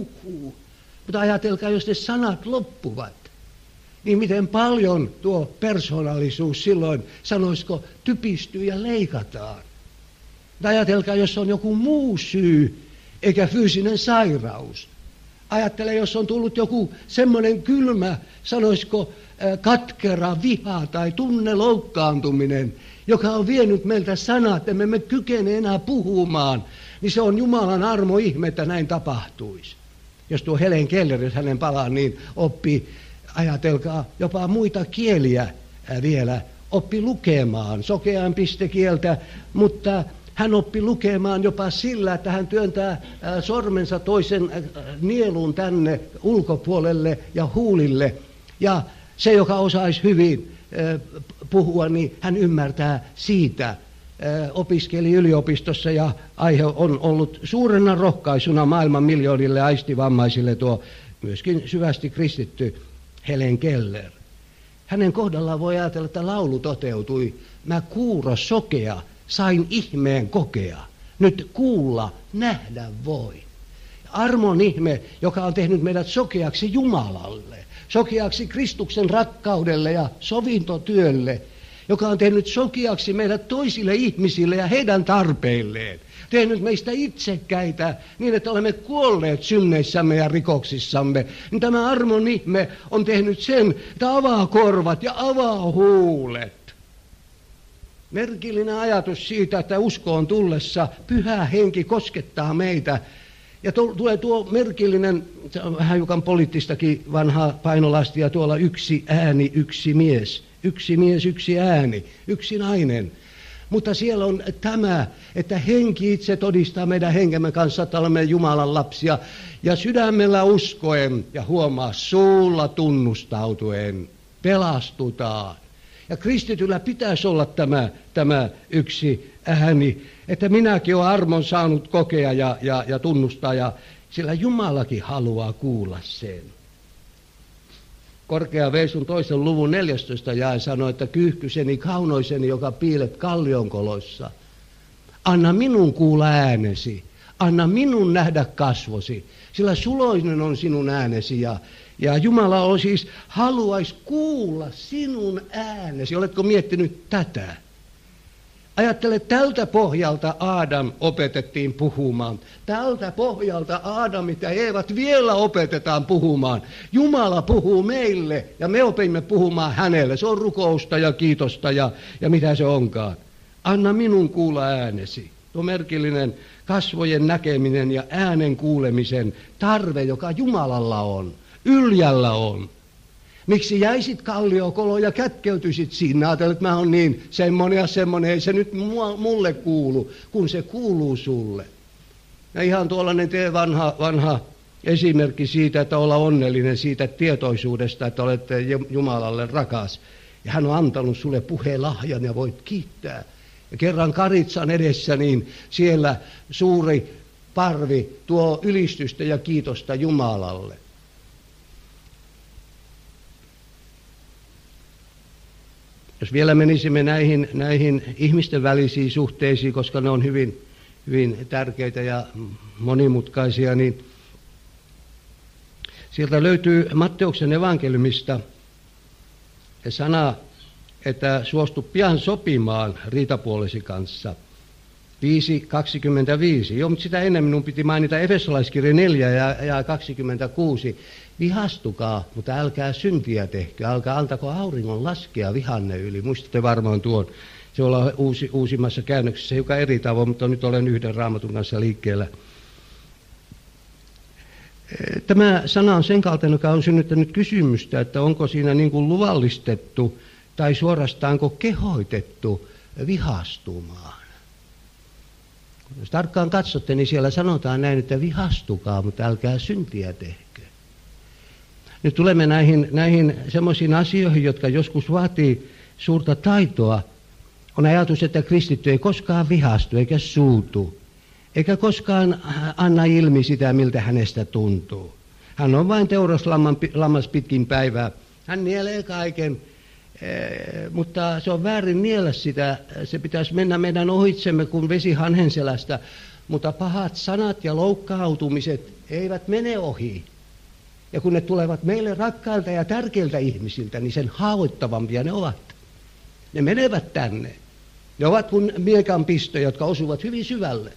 Mutta ajatelkaa, jos ne sanat loppuvat, niin miten paljon tuo persoonallisuus silloin, sanoisiko, typistyy ja leikataan. Tai ajatelkaa, jos on joku muu syy, eikä fyysinen sairaus. Ajattele, jos on tullut joku semmoinen kylmä, sanoisiko, katkera viha tai tunneloukkaantuminen, joka on vienyt meiltä sanat, emme me kykene enää puhumaan, niin se on Jumalan armo ihme, että näin tapahtuisi. Jos tuo Helen Keller, jos hänen palaa, niin oppi, ajatelkaa, jopa muita kieliä vielä, oppi lukemaan, sokean pistekieltä, mutta hän oppi lukemaan jopa sillä, että hän työntää sormensa toisen nieluun tänne ulkopuolelle ja huulille. Ja se, joka osaisi hyvin puhua, niin hän ymmärtää siitä. Opiskeli yliopistossa ja aihe on ollut suurena rohkaisuna maailman miljoonille aistivammaisille tuo myöskin syvästi kristitty Helen Keller. Hänen kohdallaan voi ajatella, että laulu toteutui. Mä kuuro sokea, sain ihmeen kokea. Nyt kuulla, nähdä voi. Armon ihme, joka on tehnyt meidät sokeaksi Jumalalle, sokeaksi Kristuksen rakkaudelle ja sovintotyölle, joka on tehnyt sokeaksi meidät toisille ihmisille ja heidän tarpeilleen, tehnyt meistä itsekkäitä niin, että olemme kuolleet synneissämme ja rikoksissamme. Niin tämä armon ihme on tehnyt sen, että avaa korvat ja avaa huulet. Merkillinen ajatus siitä, että uskoon tullessa Pyhä Henki koskettaa meitä. Ja tulee tuo merkillinen, vähän hiukan poliittistakin vanhaa painolastia, tuolla yksi ääni, yksi mies. Yksi mies, yksi ääni, yksi nainen. Mutta siellä on tämä, että henki itse todistaa meidän henkemme kanssa, että olemme Jumalan lapsia. Ja sydämellä uskoen ja huomaa suulla tunnustautuen pelastutaan. Ja kristityllä pitäisi olla tämä yksi ääni, että minäkin olen armon saanut kokea ja tunnustaa, ja sillä Jumalakin haluaa kuulla sen. Korkea Veisun 2. luvun 14 jae sanoi, että kyyhkyseni, kaunoiseni, joka piilet kallionkoloissa, anna minun kuulla äänesi, anna minun nähdä kasvosi, sillä suloinen on sinun äänesi ja Jumala on siis, haluaisi kuulla sinun äänesi. Oletko miettinyt tätä? Ajattele, tältä pohjalta Aadam opetettiin puhumaan. Tältä pohjalta Aadamit ja Eevat vielä opetetaan puhumaan. Jumala puhuu meille ja me opimme puhumaan hänelle. Se on rukousta ja kiitosta ja mitä se onkaan. Anna minun kuulla äänesi. Tuo merkillinen kasvojen näkeminen ja äänen kuulemisen tarve, joka Jumalalla on, Yljällä on. Miksi jäisit kalliokoloon ja kätkeytyisit siinä? Ajattelet, että mä oon niin semmonen ja semmonen, ei se nyt mulle kuulu, kun se kuuluu sulle. Ja ihan tuollainen vanha esimerkki siitä, että olla onnellinen siitä tietoisuudesta, että olette Jumalalle rakas. Ja hän on antanut sulle puhelahjan ja voit kiittää. Ja kerran karitsan edessä, niin siellä suuri parvi tuo ylistystä ja kiitosta Jumalalle. Jos vielä menisimme näihin ihmisten välisiin suhteisiin, koska ne on hyvin, hyvin tärkeitä ja monimutkaisia, niin sieltä löytyy Matteuksen evankeliumista sana, että suostu pian sopimaan riitapuolesi kanssa. 5.25. Joo, mutta sitä ennen minun piti mainita Efesolaiskirja 4 ja 26. Vihastukaa, mutta älkää syntiä tehkö, älkää antako auringon laskea vihanne yli. Muistatte varmaan tuon. Se ollaan uusimmassa käännöksessä hiukan eri tavoin, mutta nyt olen yhden Raamatun kanssa liikkeellä. Tämä sana on sen kaltainen, joka on synnyttänyt kysymystä, että onko siinä niin kuin luvallistettu tai suorastaanko kehoitettu vihastumaan. Jos tarkkaan katsotte, niin siellä sanotaan näin, että vihastukaa, mutta älkää syntiä tehkö. Nyt tulemme näihin semmoisiin asioihin, jotka joskus vaatii suurta taitoa. On ajatus, että kristitty ei koskaan vihastu eikä suutu, eikä koskaan anna ilmi sitä, miltä hänestä tuntuu. Hän on vain teuraslammas pitkin päivää. Hän nielee kaiken, mutta se on väärin niellä sitä. Se pitäisi mennä meidän ohitsemme kuin vesi hanhenselästä, mutta pahat sanat ja loukkautumiset eivät mene ohi. Ja kun ne tulevat meille rakkailta ja tärkeiltä ihmisiltä, niin sen haavoittavampia ne ovat. Ne menevät tänne. Ne ovat kuin miekanpistoja, jotka osuvat hyvin syvälle.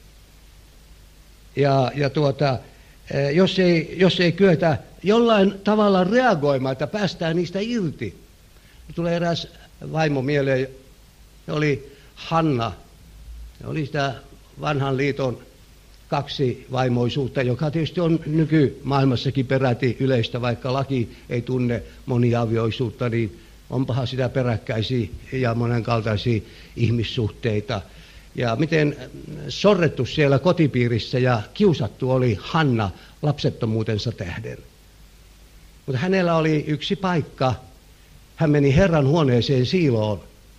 Jos ei kyetä jollain tavalla reagoimaan, että päästään niistä irti. Tulee eräs vaimo mieleen, se oli Hanna. Se oli sitä vanhan liiton kaksivaimoisuutta, joka tietysti on nykymaailmassakin peräti yleistä, vaikka laki ei tunne moniavioisuutta, niin onpahan sitä peräkkäisiä ja monenkaltaisia ihmissuhteita. Ja miten sorrettu siellä kotipiirissä ja kiusattu oli Hanna lapsettomuutensa tähden. Mutta hänellä oli yksi paikka. Hän meni Herran huoneeseen Siiloon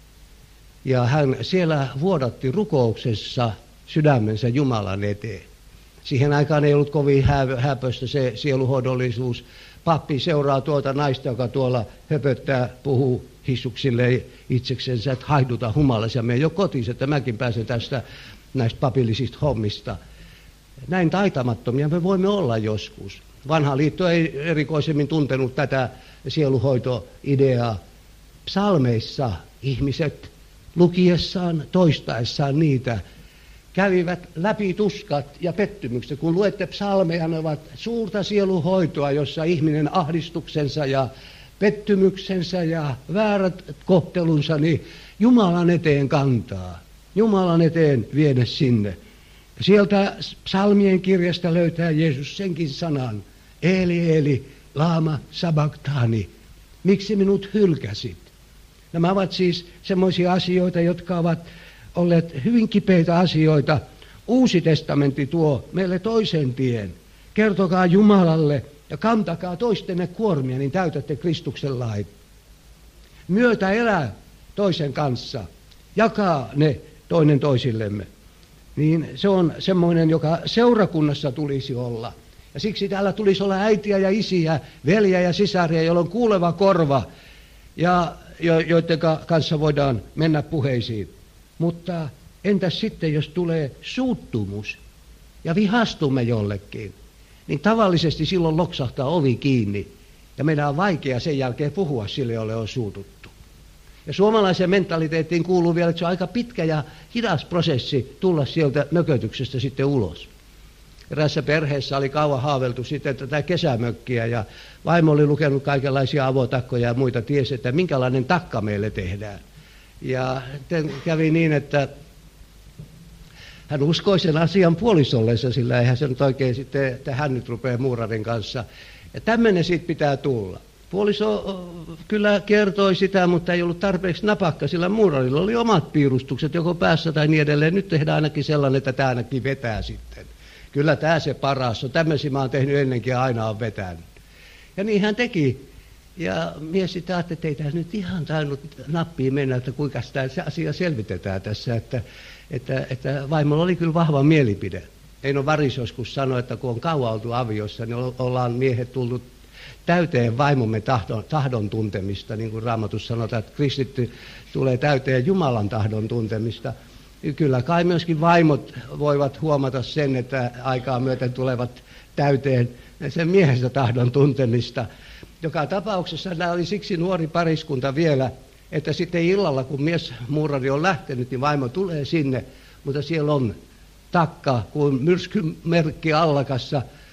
ja hän siellä vuodatti rukouksessa sydämensä Jumalan eteen. Siihen aikaan ei ollut kovin häpöistä se sieluhoidollisuus. Pappi seuraa tuota naista, joka tuolla höpöttää, puhuu hissuksille itseksensä, että haihduta humalassa ja mene jo kotiin, että mäkin pääsen näistä papillisista hommista. Näin taitamattomia me voimme olla joskus. Vanha liitto ei erikoisemmin tuntenut tätä sieluhoitoideaa. Psalmeissa ihmiset lukiessaan, toistaessaan niitä, kävivät läpi tuskat ja pettymykset. Kun luette psalmeja, ne ovat suurta sieluhoitoa, jossa ihminen ahdistuksensa ja pettymyksensä ja väärät kohtelunsa niin Jumalan eteen kantaa. Jumalan eteen viedä sinne. Sieltä psalmien kirjasta löytää Jeesus senkin sanan. Eli, eli, lama sabachthani. Miksi minut hylkäsit? Nämä ovat siis semmoisia asioita, jotka ovat olleet hyvin kipeitä asioita. Uusi testamentti tuo meille toisen tien. Kertokaa Jumalalle ja kantakaa toistenne kuormia, niin täytätte Kristuksen lait. Myötä elää toisen kanssa. Jakaa ne toinen toisillemme. Niin se on semmoinen, joka seurakunnassa tulisi olla. Ja siksi täällä tulisi olla äitiä ja isiä, veljiä ja sisaria, joilla on kuuleva korva, ja joiden kanssa voidaan mennä puheisiin. Mutta entäs sitten, jos tulee suuttumus ja vihastumme jollekin, niin tavallisesti silloin loksahtaa ovi kiinni, ja meidän on vaikea sen jälkeen puhua sille, jolle on suututtu. Ja suomalaiseen mentaliteettiin kuuluu vielä, että se on aika pitkä ja hidas prosessi tulla sieltä mökötyksestä sitten ulos. Erässä perheessä oli kauan haaveltu sitten tätä kesämökkiä ja vaimo oli lukenut kaikenlaisia avotakkoja ja muita, tiesi, että minkälainen takka meille tehdään. Ja kävi niin, että hän uskoi sen asian puolisollensa, sillä eihän se nyt oikein sitten, että hän nyt rupeaa muurarin kanssa. Ja tämmöinen siitä pitää tulla. Puoliso kyllä kertoi sitä, mutta ei ollut tarpeeksi napakka, sillä muurarilla oli omat piirustukset joko päässä tai niin edelleen. Nyt tehdään ainakin sellainen, että tämä ainakin vetää sitten. Kyllä tämä se paras on. Tämmöisiä mä oon tehnyt ennenkin ja aina on vetänyt. Ja niin hän teki. Ja mies sitten ajatteli, että ei tämä nyt ihan tainnut nappiin mennä, että kuinka sitä asia selvitetään tässä. Että vaimolla oli kyllä vahva mielipide. Eino Varis joskus sanoi, että kun on kauan oltu aviossa, niin ollaan miehet tullut täyteen vaimomme tahdon tuntemista, niin kuin Raamatussa sanotaan, että kristitty tulee täyteen Jumalan tahdon tuntemista. Kyllä kai myöskin vaimot voivat huomata sen, että aikaa myöten tulevat täyteen sen miehensä tahdon tuntemista. Joka tapauksessa nämä oli siksi nuori pariskunta vielä, että sitten illalla, kun miesmuurari on lähtenyt, niin vaimo tulee sinne, mutta siellä on takka kuin myrskymerkki allakassa,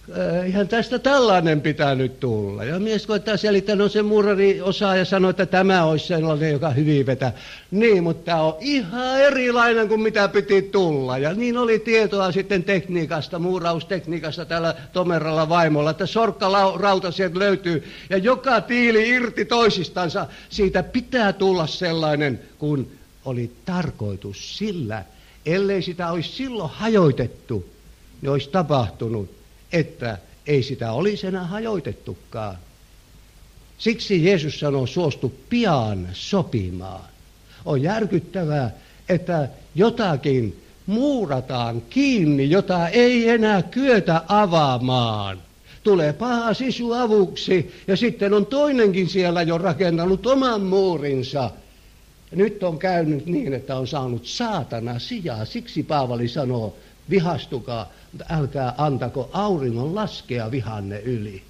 Ihan tästä tällainen pitänyt tulla. Ja mies koittaa selittää, no se muurari osaa ja sanoo, että tämä olisi sellainen, joka hyvin vetää. Niin, mutta tämä on ihan erilainen kuin mitä piti tulla. Ja niin oli tietoa sitten tekniikasta, muuraustekniikasta tällä Tomeralla vaimolla, että sorkkarauta sieltä löytyy. Ja joka tiili irti toisistansa, siitä pitää tulla sellainen, kun oli tarkoitus sillä. Ellei sitä olisi silloin hajoitettu, niin olisi tapahtunut, että ei sitä olisi enää hajoitettukaan. Siksi Jeesus sanoo, suostu pian sopimaan. On järkyttävää, että jotakin muurataan kiinni, jota ei enää kyetä avaamaan. Tulee paha sisu avuksi ja sitten on toinenkin siellä jo rakentanut oman muurinsa. Nyt on käynyt niin, että on saanut saatana sijaa. Siksi Paavali sanoo, vihastukaa, mutta älkää antako auringon laskea vihanne yli.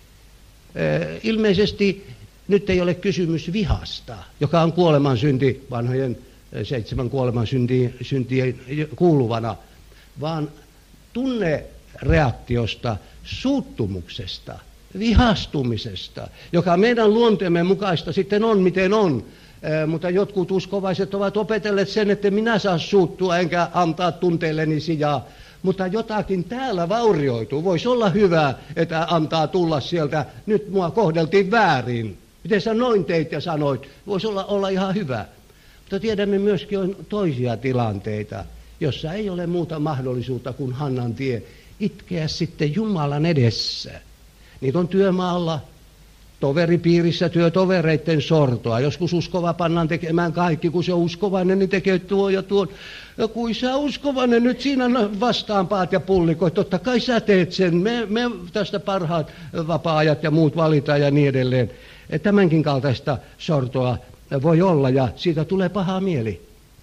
Ilmeisesti nyt ei ole kysymys vihasta, joka on kuolemansynti, vanhojen 7 kuolemansyntiin kuuluvana, vaan tunnereaktiosta, suuttumuksesta, vihastumisesta, joka meidän luonteemme mukaista sitten on, miten on. Mutta jotkut uskovaiset ovat opetelleet sen, että minä saa suuttua enkä antaa tunteilleni sijaa. Mutta jotakin täällä vaurioituu. Voisi olla hyvä, että antaa tulla sieltä, nyt mua kohdeltiin väärin. Miten sä noin teit ja sanoit? Voisi olla ihan hyvä. Mutta tiedämme myöskin on toisia tilanteita, jossa ei ole muuta mahdollisuutta kuin Hannan tie itkeä sitten Jumalan edessä. Niitä on työmaalla, toveripiirissä työtovereiden sortoa. Joskus uskova pannaan tekemään kaikki, kun se on uskovainen, niin tekee tuo ja tuon. Ja kun sä uskovainen, nyt siinä vastaanpaat ja pullikoit, totta kai sä teet sen. Me tästä parhaat vapaa-ajat ja muut valitaan ja niin edelleen. Tämänkin kaltaista sortoa voi olla ja siitä tulee paha mieli.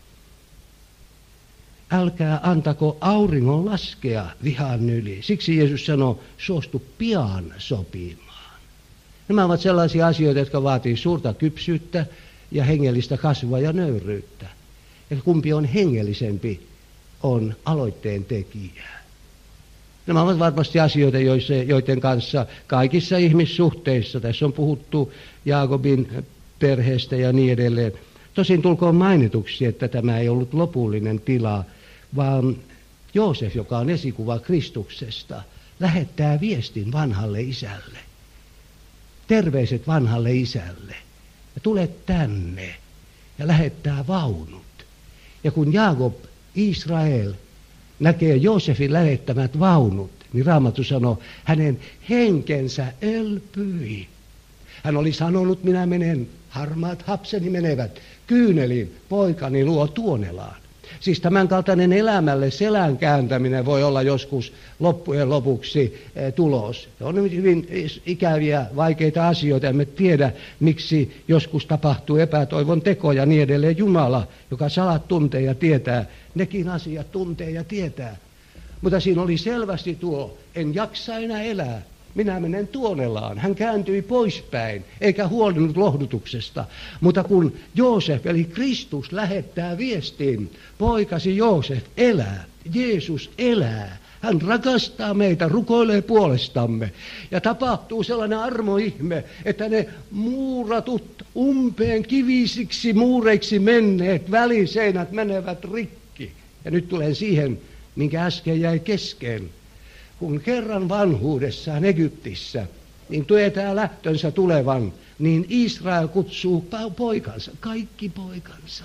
Älkää antako auringon laskea vihan yli. Siksi Jeesus sanoo, suostu pian sopimaan. Nämä ovat sellaisia asioita, jotka vaatii suurta kypsyyttä ja hengellistä kasvua ja nöyryyttä. Ja kumpi on hengellisempi, on aloitteen tekijä. Nämä ovat varmasti asioita, joiden kanssa kaikissa ihmissuhteissa, tässä on puhuttu Jaakobin perheestä ja niin edelleen. Tosin tulkoon mainituksi, että tämä ei ollut lopullinen tila, vaan Joosef, joka on esikuva Kristuksesta, lähettää viestin vanhalle isälle. Terveiset vanhalle isälle. Ja tule tänne ja lähettää vaunut. Ja kun Jaakob, Israel, näkee Joosefin lähettämät vaunut, niin Raamattu sanoo, hänen henkensä elpyi. Hän oli sanonut, minä menen, harmaat hapseni menevät kyyneliin, poikani luo Tuonelaan. Siis tämänkaltainen elämälle selän kääntäminen voi olla joskus loppujen lopuksi tulos. On hyvin ikäviä, vaikeita asioita, emme tiedä, miksi joskus tapahtuu epätoivon tekoja ja niin edelleen. Jumala, joka salat tuntee ja tietää, nekin asiat tuntee ja tietää. Mutta siinä oli selvästi tuo, en jaksa enää elää. Minä menen Tuonelaan. Hän kääntyi poispäin, eikä huolinut lohdutuksesta. Mutta kun Joosef, eli Kristus, lähettää viestin, poikasi Joosef elää, Jeesus elää. Hän rakastaa meitä, rukoilee puolestamme. Ja tapahtuu sellainen armoihme, että ne muuratut, umpeen kivisiksi muureiksi menneet väliseinät menevät rikki. Ja nyt tulen siihen, minkä äsken jäi kesken. Kun kerran vanhuudessaan Egyptissä, niin tietää lähtönsä tulevan, niin Israel kutsuu poikansa, kaikki poikansa.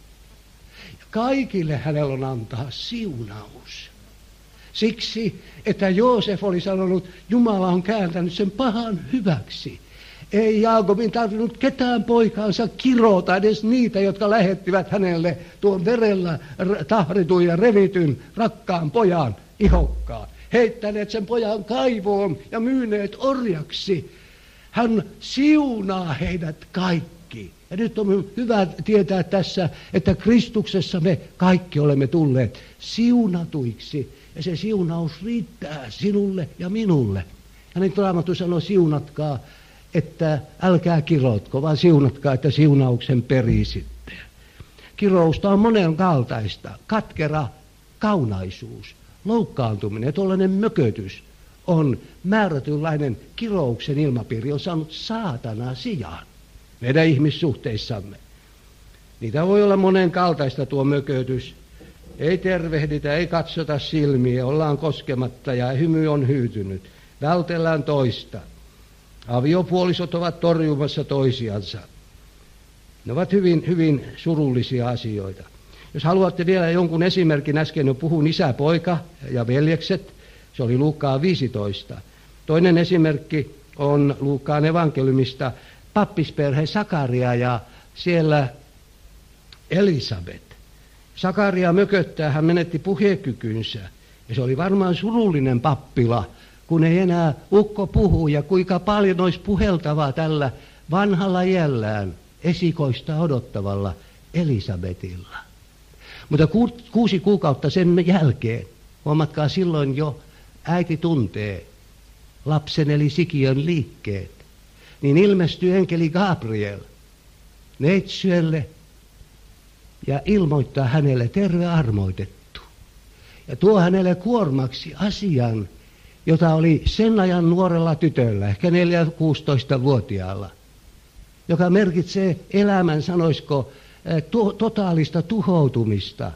Ja kaikille hänellä on antaa siunaus. Siksi, että Joosef oli sanonut, Jumala on kääntänyt sen pahan hyväksi. Ei Jaakobin tarvinnut ketään poikaansa kirota, edes niitä, jotka lähettivät hänelle tuon verellä tahritun ja revityn rakkaan pojan ihokkaan. Heittäneet sen pojan kaivoon ja myyneet orjaksi. Hän siunaa heidät kaikki. Ja nyt on hyvä tietää tässä, että Kristuksessa me kaikki olemme tulleet siunatuiksi. Ja se siunaus riittää sinulle ja minulle. Ja niin Raamattu sanoo, siunatkaa, että älkää kirotko, vaan siunatkaa, että siunauksen perisitte. Kirousta on monenkaltaista. Katkera kaunaisuus. Loukkaantuminen, tuollainen mökötys on määrätynlainen kirouksen ilmapiiri, on saanut saatana sijaan meidän ihmissuhteissamme. Niitä voi olla monenkaltaista tuo mökötys. Ei tervehditä, ei katsota silmiä, ollaan koskematta ja hymy on hyytynyt. Vältellään toista. Aviopuolisot ovat torjumassa toisiansa. Ne ovat hyvin, hyvin surullisia asioita. Jos haluatte vielä jonkun esimerkin, äsken jo puhuin isä, poika ja veljekset, se oli Luukkaan 15. Toinen esimerkki on Luukkaan evankeliumista pappisperhe Sakaria ja siellä Elisabet. Sakaria mököttää, hän menetti puhekykynsä ja se oli varmaan surullinen pappila, kun ei enää ukko puhu ja kuinka paljon olisi puheltavaa tällä vanhalla iällään esikoista odottavalla Elisabetilla. Mutta 6 kuukautta sen jälkeen, huomatkaa silloin jo äiti tuntee lapsen eli sikiön liikkeet, niin ilmestyy enkeli Gabriel neitsyölle ja ilmoittaa hänelle terve armoitettu. Ja tuo hänelle kuormaksi asian, jota oli sen ajan nuorella tytöllä, ehkä 4-16-vuotiaalla, joka merkitsee elämän, sanoisiko, totaalista tuhoutumista.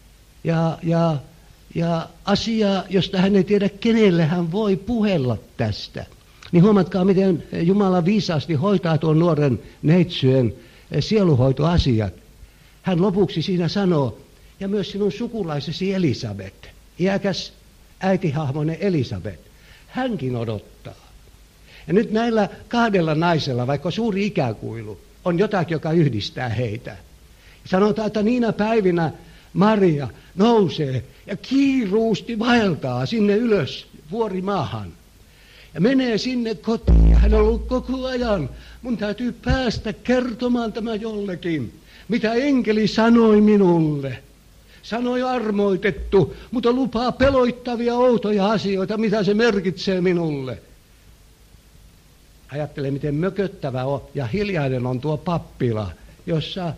Ja asia, josta hän ei tiedä, kenelle hän voi puhella tästä. Niin huomatkaa, miten Jumala viisaasti hoitaa tuon nuoren neitsyön sieluhoitoasiat. Hän lopuksi siinä sanoo, ja myös sinun sukulaisesi Elisabet, iäkäs äitihahmoinen Elisabet, hänkin odottaa. Ja nyt näillä 2 naisella, vaikka suuri ikäkuilu, on jotakin, joka yhdistää heitä. Sanotaan, että niinä päivinä Maria nousee ja kiiruusti vaeltaa sinne ylös vuorimaahan. Ja menee sinne kotiin ja hän on ollut koko ajan, mun täytyy päästä kertomaan tämä jollekin, mitä enkeli sanoi minulle. Sanoi armoitettu, mutta lupaa peloittavia outoja asioita, mitä se merkitsee minulle. Ajattele, miten mököttävä on ja hiljainen on tuo pappila, jossa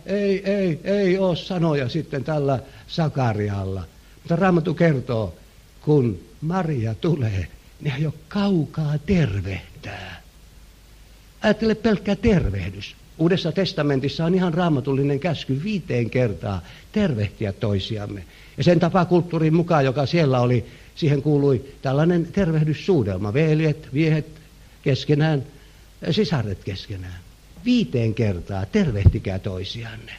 ei ole sanoja sitten tällä Sakarialla. Mutta Raamattu kertoo, kun Maria tulee, niin hän jo kaukaa tervehtää. Ajattele pelkkä tervehdys. Uudessa testamentissa on ihan raamatullinen käsky 5 kertaa tervehtiä toisiamme. Ja sen tapakulttuurin mukaan, joka siellä oli, siihen kuului tällainen tervehdyssuudelma. Veljet, miehet keskenään, sisaret keskenään. 5 kertaa tervehtikää toisianne.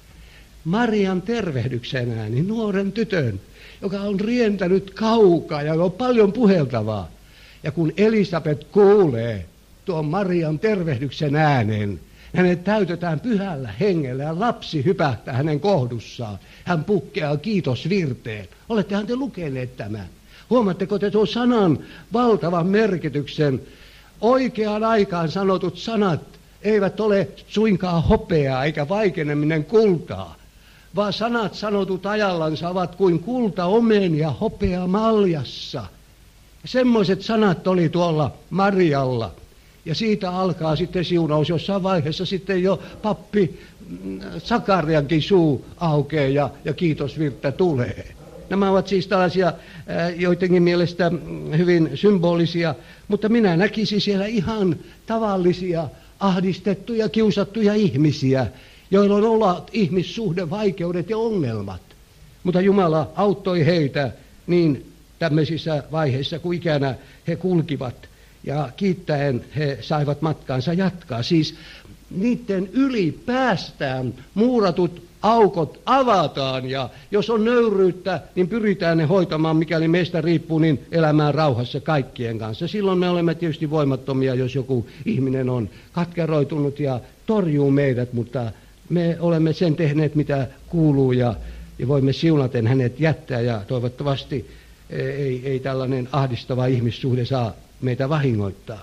Marian tervehdyksenään, niin nuoren tytön, joka on rientänyt kaukaa ja on paljon puheltavaa. Ja kun Elisabet kuulee tuon Marian tervehdyksen äänen, hänet täytetään pyhällä hengellä ja lapsi hypähtää hänen kohdussaan. Hän pukkeaa kiitosvirteen. Olettehan te lukeneet tämän? Huomaatteko te tuon sanan valtavan merkityksen? Oikeaan aikaan sanotut sanat eivät ole suinkaan hopeaa eikä vaikeneminen kultaa, vaan sanat sanotut ajallansa ovat kuin kulta omenia hopea maljassa. Semmoiset sanat oli tuolla Marialla. Ja siitä alkaa sitten siunaus, jossain vaiheessa sitten jo pappi Sakariankin suu aukeaa ja kiitosvirttä tulee. Nämä ovat siis tällaisia joidenkin mielestä hyvin symbolisia, mutta minä näkisin siellä ihan tavallisia, ahdistettuja, kiusattuja ihmisiä, joilla on ollut ihmissuhdevaikeudet ja ongelmat. Mutta Jumala auttoi heitä niin tämmöisissä vaiheissa, kun ikänä he kulkivat. Ja kiittäen he saivat matkaansa jatkaa. Siis niiden yli päästään, muuratut aukot avataan ja jos on nöyryyttä, niin pyritään ne hoitamaan, mikäli meistä riippuu, niin elämään rauhassa kaikkien kanssa. Silloin me olemme tietysti voimattomia, jos joku ihminen on katkeroitunut ja torjuu meidät, mutta me olemme sen tehneet, mitä kuuluu ja voimme siunaten hänet jättää ja toivottavasti ei tällainen ahdistava ihmissuhde saa meitä vahingoittaa.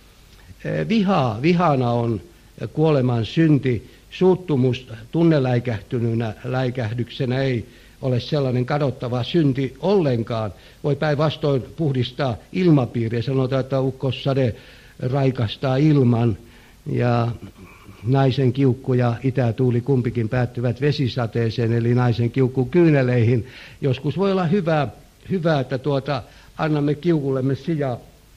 Vihana on kuoleman synti. Suuttumus tunneläikähtyneenä läikähdyksenä ei ole sellainen kadottava synti ollenkaan. Voi päinvastoin puhdistaa ilmapiiriä. Sanotaan, että ukkossade raikastaa ilman ja naisen kiukku ja itätuuli kumpikin päättyvät vesisateeseen, eli naisen kiukku kyyneleihin. Joskus voi olla hyvä että annamme kiukullemme sijaa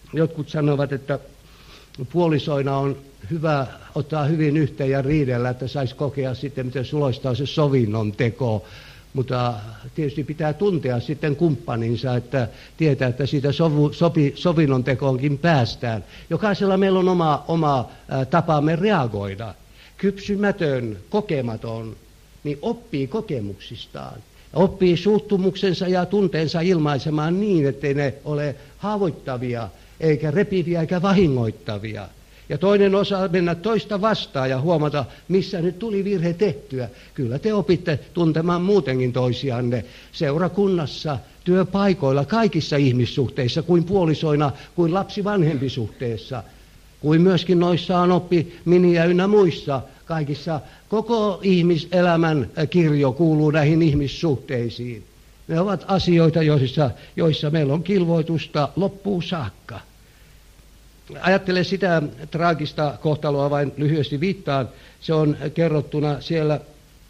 jotkut sanovat, että puolisoina on hyvä ottaa hyvin yhteen ja riidellä, että saisi kokea sitten, miten suloista on se sovinnon teko. Mutta tietysti pitää tuntea sitten kumppaninsa, että tietää, että siitä sovinnon tekoonkin päästään. Jokaisella meillä on oma tapamme reagoida. Kypsymätön, kokematon, niin oppii kokemuksistaan. Oppii suuttumuksensa ja tunteensa ilmaisemaan niin, ettei ne ole haavoittavia, eikä repiviä, eikä vahingoittavia. Ja toinen osaa mennä toista vastaan ja huomata, missä nyt tuli virhe tehtyä. Kyllä te opitte tuntemaan muutenkin toisianne seurakunnassa, työpaikoilla, kaikissa ihmissuhteissa, kuin puolisoina, kuin lapsi-vanhempi-suhteessa, kuin myöskin noissa on oppi miniä ynnä muissa. Kaikissa koko ihmiselämän kirjo kuuluu näihin ihmissuhteisiin. Ne ovat asioita, joissa meillä on kilvoitusta loppuun saakka. Ajattele sitä traagista kohtaloa, vain lyhyesti viittaan. Se on kerrottuna siellä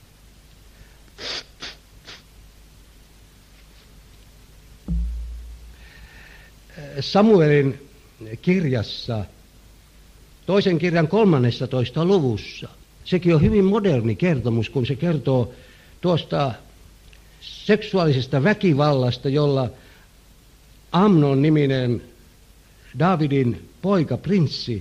Samuelin kirjassa, toisen kirjan 13. luvussa. Sekin on hyvin moderni kertomus, kun se kertoo tuosta seksuaalisesta väkivallasta, jolla Amnon niminen Daavidin poika, prinssi,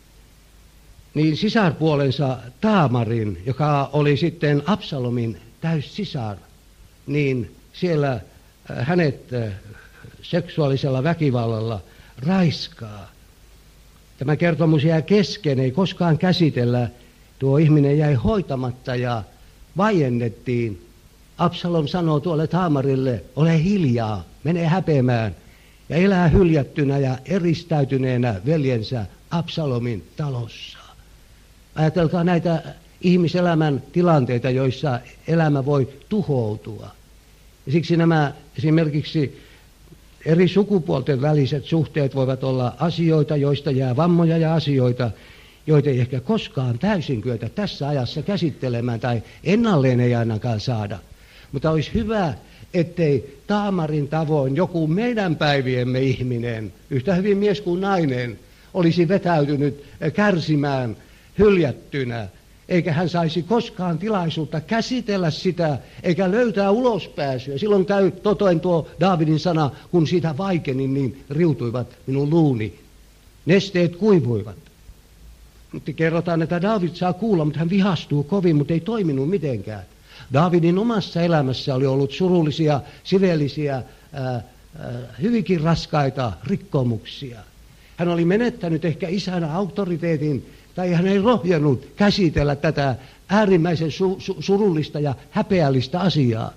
niin sisarpuolensa Taamarin, joka oli sitten Absalomin täyssisar, niin siellä hänet seksuaalisella väkivallalla raiskaa. Tämä kertomus jää kesken, ei koskaan käsitellä. Tuo ihminen jäi hoitamatta ja vaiennettiin. Absalom sanoo tuolle Taamarille, ole hiljaa, mene häpeämään. Ja elää hyljättynä ja eristäytyneenä veljensä Absalomin talossa. Ajatelkaa näitä ihmiselämän tilanteita, joissa elämä voi tuhoutua. Ja siksi nämä esimerkiksi eri sukupuolten väliset suhteet voivat olla asioita, joista jää vammoja ja asioita, joita ei ehkä koskaan täysin kyetä tässä ajassa käsittelemään tai ennalleen ei ainakaan saada. Mutta olisi hyvä, ettei Taamarin tavoin joku meidän päiviemme ihminen, yhtä hyvin mies kuin nainen, olisi vetäytynyt kärsimään hyljättynä, eikä hän saisi koskaan tilaisuutta käsitellä sitä, eikä löytää ulospääsyä. Silloin käy totoen tuo Daavidin sana, kun siitä vaikenin, niin riutuivat minun luuni. Nesteet kuivuivat. Mutta kerrotaan, että Daavid saa kuulla, mutta hän vihastuu kovin, mutta ei toiminut mitenkään. Daavidin omassa elämässä oli ollut surullisia, sivellisiä, hyvinkin raskaita rikkomuksia. Hän oli menettänyt ehkä isänä auktoriteetin, tai hän ei rohjennut käsitellä tätä äärimmäisen surullista ja häpeällistä asiaa.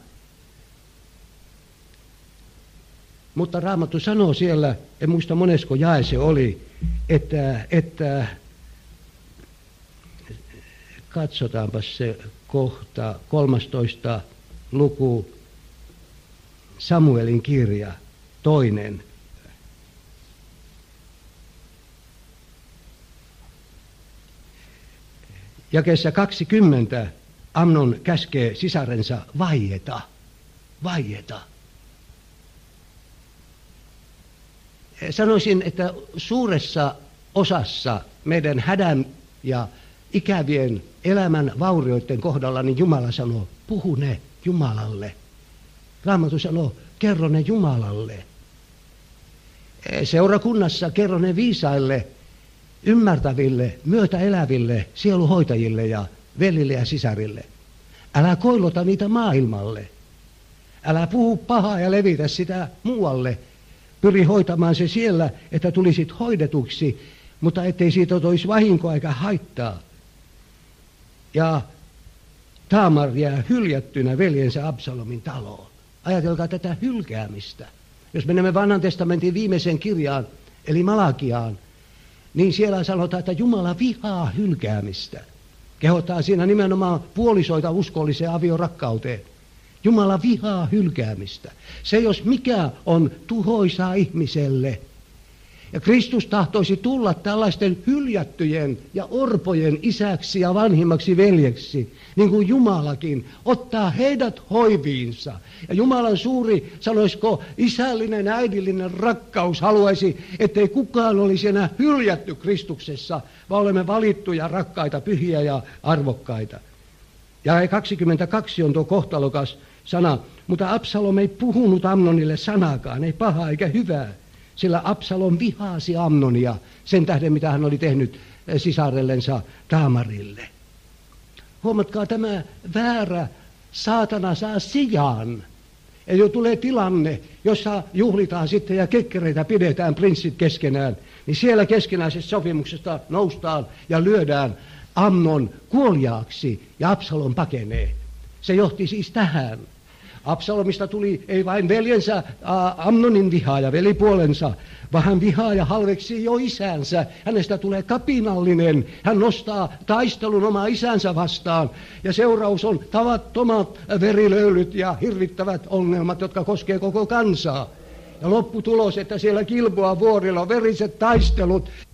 Mutta Raamattu sanoo siellä, en muista monesko jae se oli, että katsotaanpas se kohta, 13. luku, Samuelin kirja, 2. Jakeessa 20 Amnon käskee sisarensa vaieta. Sanoisin, että suuressa osassa meidän hädän ja ikävien elämän vaurioiden kohdalla, niin Jumala sanoo, puhu ne Jumalalle. Raamattu sanoo, kerro ne Jumalalle. Seurakunnassa kerro ne viisaille, ymmärtäville, myötäeläville, sieluhoitajille ja velille ja sisarille. Älä koilota niitä maailmalle. Älä puhu pahaa ja levitä sitä muualle. Pyri hoitamaan se siellä, että tulisit hoidetuksi, mutta ettei siitä olisi vahinkoa eikä haittaa. Ja Taamar jää hyljättynä veljensä Absalomin taloon. Ajatelkaa tätä hylkäämistä. Jos menemme Vanhan testamentin viimeiseen kirjaan, eli Malakiaan, niin siellä sanotaan, että Jumala vihaa hylkäämistä. Kehottaa siinä nimenomaan puolisoita uskolliseen aviorakkauteen. Jumala vihaa hylkäämistä. Se jos mikä on tuhoisaa ihmiselle. Ja Kristus tahtoisi tulla tällaisten hyljättyjen ja orpojen isäksi ja vanhimmaksi veljeksi, niin kuin Jumalakin, ottaa heidät hoiviinsa. Ja Jumalan suuri, sanoisiko, isällinen, äidillinen rakkaus haluaisi, ettei kukaan olisi enää hyljätty Kristuksessa, vaan olemme valittuja, rakkaita, pyhiä ja arvokkaita. Ja 22 on tuo kohtalokas sana, mutta Absalom ei puhunut Amnonille sanakaan, ei pahaa eikä hyvää. Sillä Absalom vihaasi Amnonia sen tähden, mitä hän oli tehnyt sisarellensa Taamarille. Huomatkaa, tämä väärä saatana saa sijaan. Ja jo tulee tilanne, jossa juhlitaan sitten ja kekkereitä pidetään prinssit keskenään. Niin siellä keskinäisessä sopimuksesta noustaan ja lyödään Amnon kuoliaaksi ja Absalom pakenee. Se johti siis tähän. Absalomista tuli ei vain veljensä Amnonin vihaaja, velipuolensa, vaan hän vihaa ja halveksii jo isänsä. Hänestä tulee kapinallinen. Hän nostaa taistelun omaa isänsä vastaan. Ja seuraus on tavattomat verilöylyt ja hirvittävät ongelmat, jotka koskee koko kansaa. Ja lopputulos, että siellä Gilboan vuorilla on veriset taistelut.